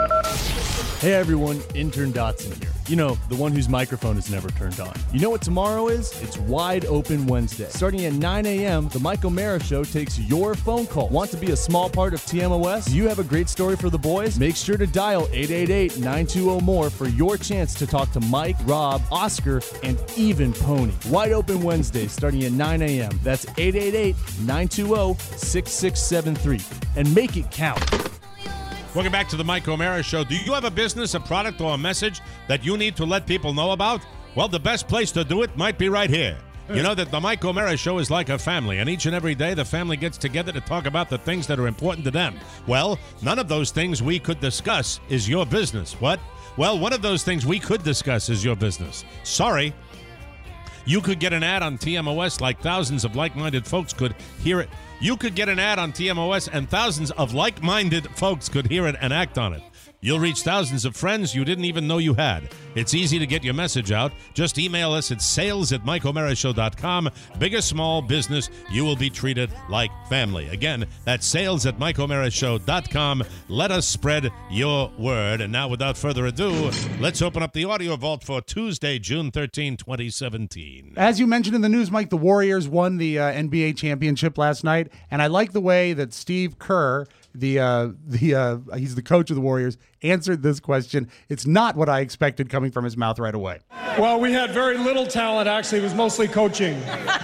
Hey everyone, Intern Dotson here. You know, the one whose microphone is never turned on. You know what tomorrow is? It's Wide Open Wednesday. Starting at nine a.m., the Mike O'Mara Show takes your phone call. Want to be a small part of T M O S? Do you have a great story for the boys? Make sure to dial eight eight eight, nine two zero, M O R E for your chance to talk to Mike, Rob, Oscar, and even Pony. Wide Open Wednesday, starting at nine a.m. That's eight eight eight, nine two zero, six six seven three. And make it count. Welcome back to the Mike O'Mara Show. Do you have a business, a product, or a message that you need to let people know about? Well, the best place to do it might be right here. You know that the Mike O'Mara Show is like a family, and each and every day the family gets together to talk about the things that are important to them. Well, none of those things we could discuss is your business. What? Well, one of those things we could discuss is your business. Sorry. You could get an ad on T M O S like thousands of like-minded folks could hear it. You could get an ad on T M O S and thousands of like-minded folks could hear it and act on it. You'll reach thousands of friends you didn't even know you had. It's easy to get your message out. Just email us at sales at mike o'mara show dot com. Big or small business, you will be treated like family. Again, that's sales at mike o'mara show dot com. Let us spread your word. And now, without further ado, let's open up the audio vault for Tuesday, June thirteenth, twenty seventeen. As you mentioned in the news, Mike, the Warriors won the uh, N B A championship last night, and I like the way that Steve Kerr, the uh, the uh, he's the coach of the Warriors, answered this question. It's not what I expected coming from his mouth right away. Well, we had very little talent, actually. It was mostly coaching.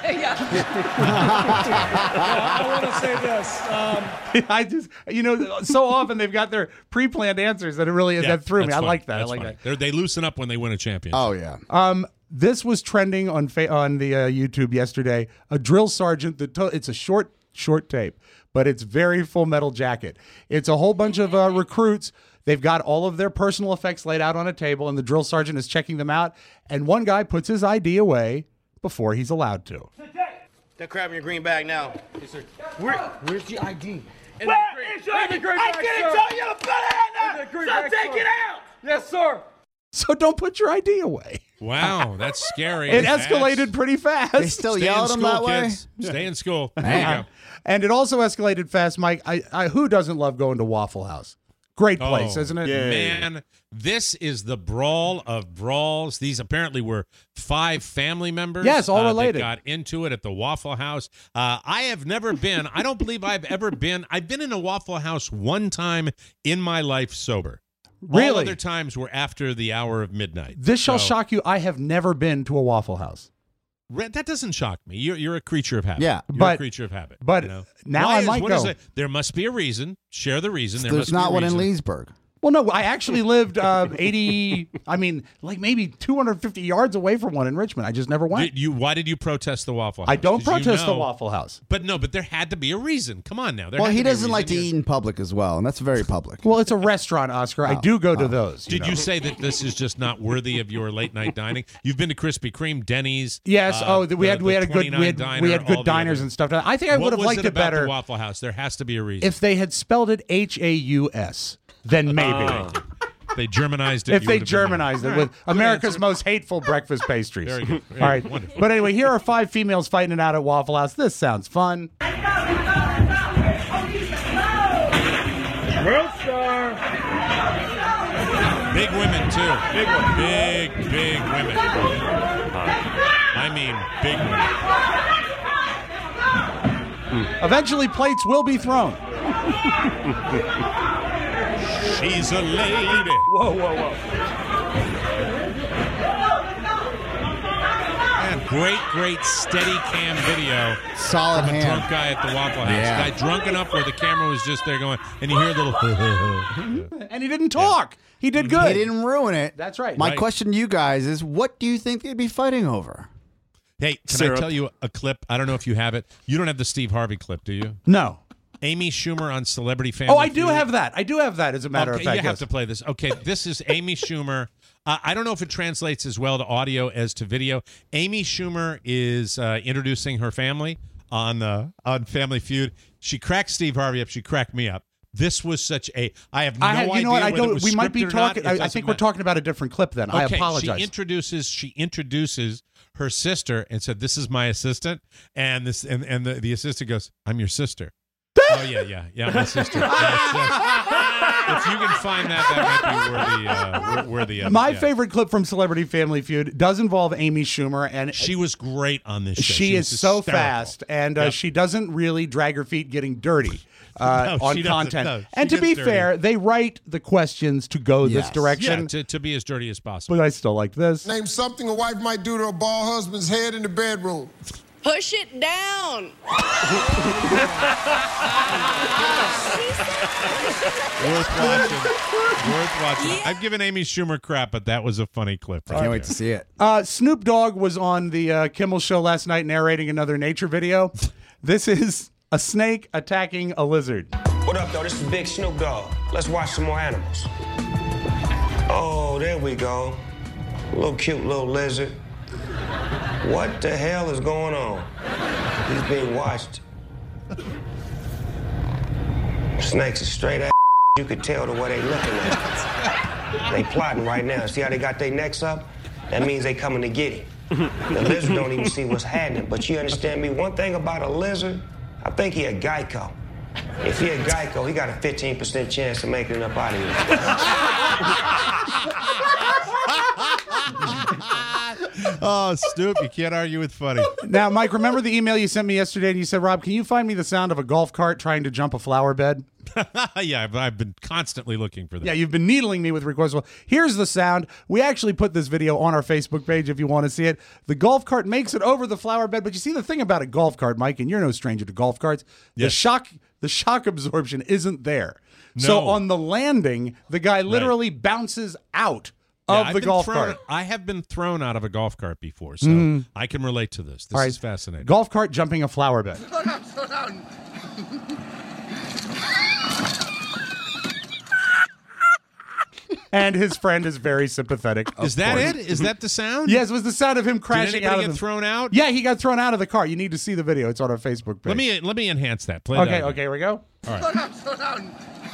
I want to say this. Um, I just, you know, so often they've got their pre-planned answers that it really Yeah, that threw me. that's I fine. like that. That's I like fine. that. They're, they loosen up when they win a championship. Oh, yeah. Um, this was trending on fa- on the uh, YouTube yesterday. A drill sergeant. The to- it's a short short tape, but it's very Full Metal Jacket. It's a whole bunch of uh, recruits. They've got all of their personal effects laid out on a table, and the drill sergeant is checking them out. And one guy puts his I D away before he's allowed to. They're grabbing your green bag now. Yes, sir. Where, where's your I D? In Where the green, is your in the green I bag, didn't sir. tell you to put it in In there, the green so bag, take sir. it out. Yes, sir. So don't put your I D away. Wow, that's scary. It That's- escalated pretty fast. They still Stay yell in at him school, that way? kids. Stay in school. There you go. And it also escalated fast, Mike. I, I who doesn't love going to Waffle House? Great place, Oh, isn't it? Man, this is the brawl of brawls. These apparently were five family members. Yes, all uh, related. That got into it at the Waffle House. Uh, I have never been. I don't believe I've ever been. I've been in a Waffle House one time in my life sober. All Really? other times were after the hour of midnight. This shall So, shock you. I have never been to a Waffle House. Re- That doesn't shock me. You're you're a creature of habit. Yeah, you're but- a creature of habit. but you know? now Why I is- might what is go. it? There must be a reason. Share the reason. There There's must be not a one in reason. Leesburg. Well, no, I actually lived uh, eighty, I mean, like maybe two hundred fifty yards away from one in Richmond. I just never went. Did you, why did you protest the Waffle House? I don't 'Cause you protest the know- Waffle House. But no, but there had to be a reason. Come on now. There Well, had he to be a doesn't like to reason. eat in public as well, and that's very public. Well, it's a restaurant, Oscar. I Oh, do go to oh. those. Did know. you say that this is just not worthy of your late night dining? You've been to Krispy Kreme, Denny's. Yes. uh, oh, the, we the- had we the had a good we twenty-nine had, diner, we had all good the diners other- and stuff. I think I What would have was liked it it about better the Waffle House? There has to be a reason. if they had spelled it H A U S. Then maybe. Ah. They Germanized it. If you they would have been Germanized right. it All with right, good America's answer. most hateful breakfast pastries. Very good. Very All right. good. Wonderful. But anyway, here are five females fighting it out at Waffle House. This sounds fun. World star. Big women too. Big women. Big, big women. I mean, big women. Eventually, plates will be thrown. She's a lady. Whoa, whoa, whoa. Man, great, great steady cam video. Solid from a hand. drunk guy at the Waffle House. Yeah. Guy drunk enough where the camera was just there going, and you hear a little. And he didn't talk. He did good. He didn't ruin it. That's right. My Right. question to you guys is, what do you think they'd be fighting over? Hey, can Syrup. I tell you a clip? I don't know if you have it. You don't have the Steve Harvey clip, do you? No. Amy Schumer on Celebrity Family Oh, I do Feud. have that. I do have that, as a matter okay, of fact. you have yes. to play this. Okay, this is Amy Schumer. Uh, I don't know if it translates as well to audio as to video. Amy Schumer is uh, introducing her family on uh, on Family Feud. She cracked Steve Harvey up. She cracked me up. This was such a. I have no I have, idea. you know what? I whether it don't. was We might be scripted or not. talking. It I, I doesn't think we're matter. talking about a different clip. Then I Okay, apologize. She introduces she introduces her sister and said, "This is my assistant." And this and, and the, the assistant goes, "I'm your sister." Oh yeah, yeah, yeah, my sister. Yes, yes. If you can find that, that might be worthy. Uh, wor- worthy of it, My yeah. favorite clip from Celebrity Family Feud does involve Amy Schumer, and She was great on this show. she, was is so hysterical. fast, and uh, Yep. she doesn't really drag her feet getting dirty uh, No, on she doesn't. content. No, she and to gets be dirty. fair, they write the questions to go this Yes. direction, Yeah, to, to be as dirty as possible. but I still like this. Name something a wife might do to a bald husband's head in the bedroom. Push it down. Worth watching. Worth watching. I've given Amy Schumer crap, but that was a funny clip. I can't wait to see it. Uh, Snoop Dogg was on the uh, Kimmel Show last night narrating another nature video. This is a snake attacking a lizard. What up, though? This is Big Snoop Dogg. Let's watch some more animals. Oh, there we go. Little cute little lizard. What the hell is going on? He's being watched. Snakes are straight ass. You could tell the way they looking at. They plotting right now. See how they got their necks up? That means they coming to get him. The lizard don't even see what's happening. But you understand me? One thing about a lizard, I think he a Geico. If he a Geico, he got a fifteen percent chance of making it up out of here. Oh, Snoop, you can't argue with funny. Now, Mike, remember the email you sent me yesterday and you said, Rob, can you find me the sound of a golf cart trying to jump a flower bed? Yeah, I've, I've been constantly looking for that. Yeah, you've been needling me with requests. Well, here's the sound. We actually put this video on our Facebook page if you want to see it. The golf cart makes it over the flower bed, but you see the thing about a golf cart, Mike, and you're no stranger to golf carts, the Yes. shock the shock absorption isn't there. So No. on the landing, the guy literally bounces out Yeah, of I've the been golf thrown- cart. I have been thrown out of a golf cart before, so Mhm. I can relate to this. This All right. is fascinating. Golf cart jumping a flower bed. Slow down, slow down. And his friend is very sympathetic. of Is that course. it? Is that the sound? Yes, it was the sound of him crashing anybody out of get the thrown out? Yeah, he got thrown out of the car. You need to see the video. It's on our Facebook page. Let me let me enhance that. Play Okay, that okay, again. here we go. All right. Slow down, slow down.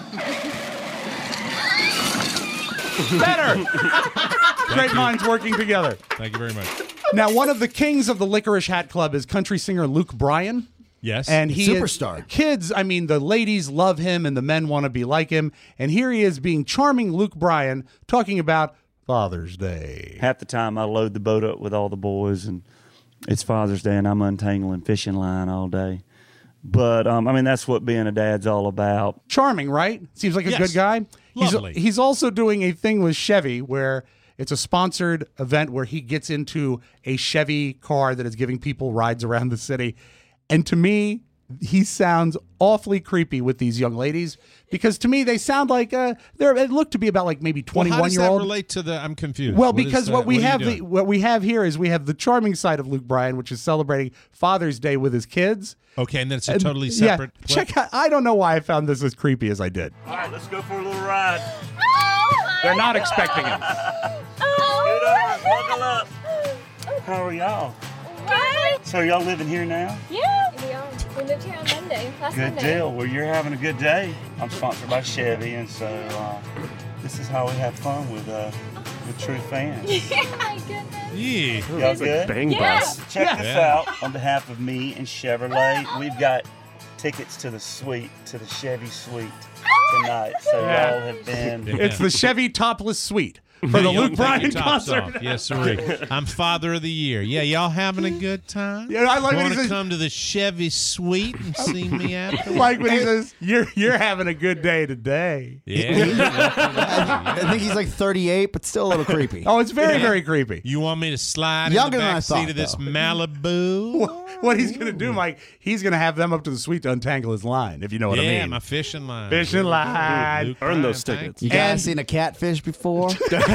Better. Great minds working together. Thank you very much. Now, one of the kings of the Licorice Hat Club is country singer Luke Bryan. Yes. And he is- Superstar. kids, I mean, the ladies love him and the men want to be like him. And here he is being charming Luke Bryan talking about Father's Day. Half the time I load the boat up with all the boys, and it's Father's Day, and I'm untangling fishing line all day. But, um, I mean, that's what being a dad's all about. Charming, right? Seems like a Yes. good guy. Lovely. He's, he's also doing a thing with Chevy where it's a sponsored event where he gets into a Chevy car that is giving people rides around the city. And to me, he sounds awfully creepy with these young ladies because to me they sound like uh, they're they look to be about like maybe Well, how twenty-one does year that old. relate to the? I'm confused. Well, What is because that? what we What are you have the, doing? what we have here is we have the charming side of Luke Bryan, which is celebrating Father's Day with his kids. Okay, and then it's a And, totally yeah, separate. clip? check out. I don't know why I found this as creepy as I did. All right, let's go for a little ride. They're not expecting it. Scoot over, buckle up. How are y'all? Good. So y'all living here now? Yeah. We are. We moved here on Monday. Last Good Monday. deal. Well, you're having a good day. I'm sponsored by Chevy, and so uh, this is how we have fun with uh, with true fans. Yeah, my goodness. Yeah. Y'all good? Bang Yeah. bus. Check Yeah. this Yeah. out. On behalf of me and Chevrolet, we've got tickets to the suite, to the Chevy suite tonight. So Yeah. y'all have been. It's the Chevy Topless Suite for the Y'all Luke take Bryan your tops concert. off. Yes, sir. I'm Father of the Year. Yeah, y'all having a good time? Yeah, I like when he Want to says- come to the Chevy suite and see me out? Like when he says, "You're you're having a good day today." Yeah. I think he's like thirty-eight, but still a little creepy. Oh, it's very very creepy. You want me to slide Younger in the than I back seat thought, of this though. Malibu? What he's gonna do, Mike? He's gonna have them up to the suite to untangle his line, if you know what yeah, I mean. my fishing line. Fishing line. Luke Earn Bryan, those thank tickets. You guys And- seen a catfish before?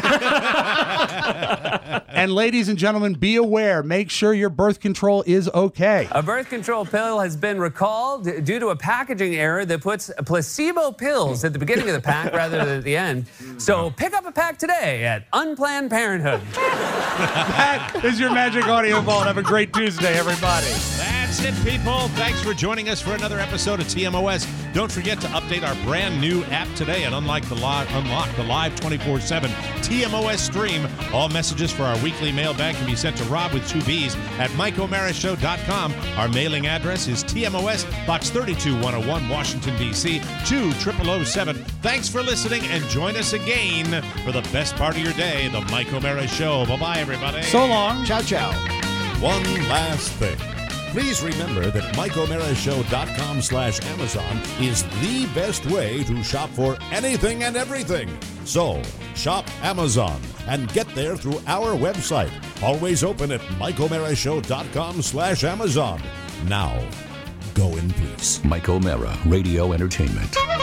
And ladies and gentlemen, be aware. Make sure your birth control is okay. A birth control pill has been recalled due to a packaging error that puts placebo pills at the beginning of the pack rather than at the end. So pick up a pack today at Unplanned Parenthood. That is your Magic Audio Vault. Have a great Tuesday, everybody. That's it, people. Thanks for joining us for another episode of T M O S. Don't forget to update our brand new app today and unlock the live, unlock the live twenty-four seven T M O S stream. All messages for our weekly mailbag can be sent to Rob with two B's at Mike O'Mara Show dot com. Our mailing address is T M O S, Box thirty-two one oh one, Washington, D C two zero zero zero seven. Thanks for listening and join us again for the best part of your day, The Mike O'Mara Show. Bye-bye, everybody. So long. Ciao, ciao. One last thing. Please remember that Mike O'Mara Show dot com slash Amazon is the best way to shop for anything and everything. So, shop Amazon and get there through our website. Always open at Mike O'Mara Show dot com slash Amazon. Now, go in peace. Mike O'Mara, Radio Entertainment.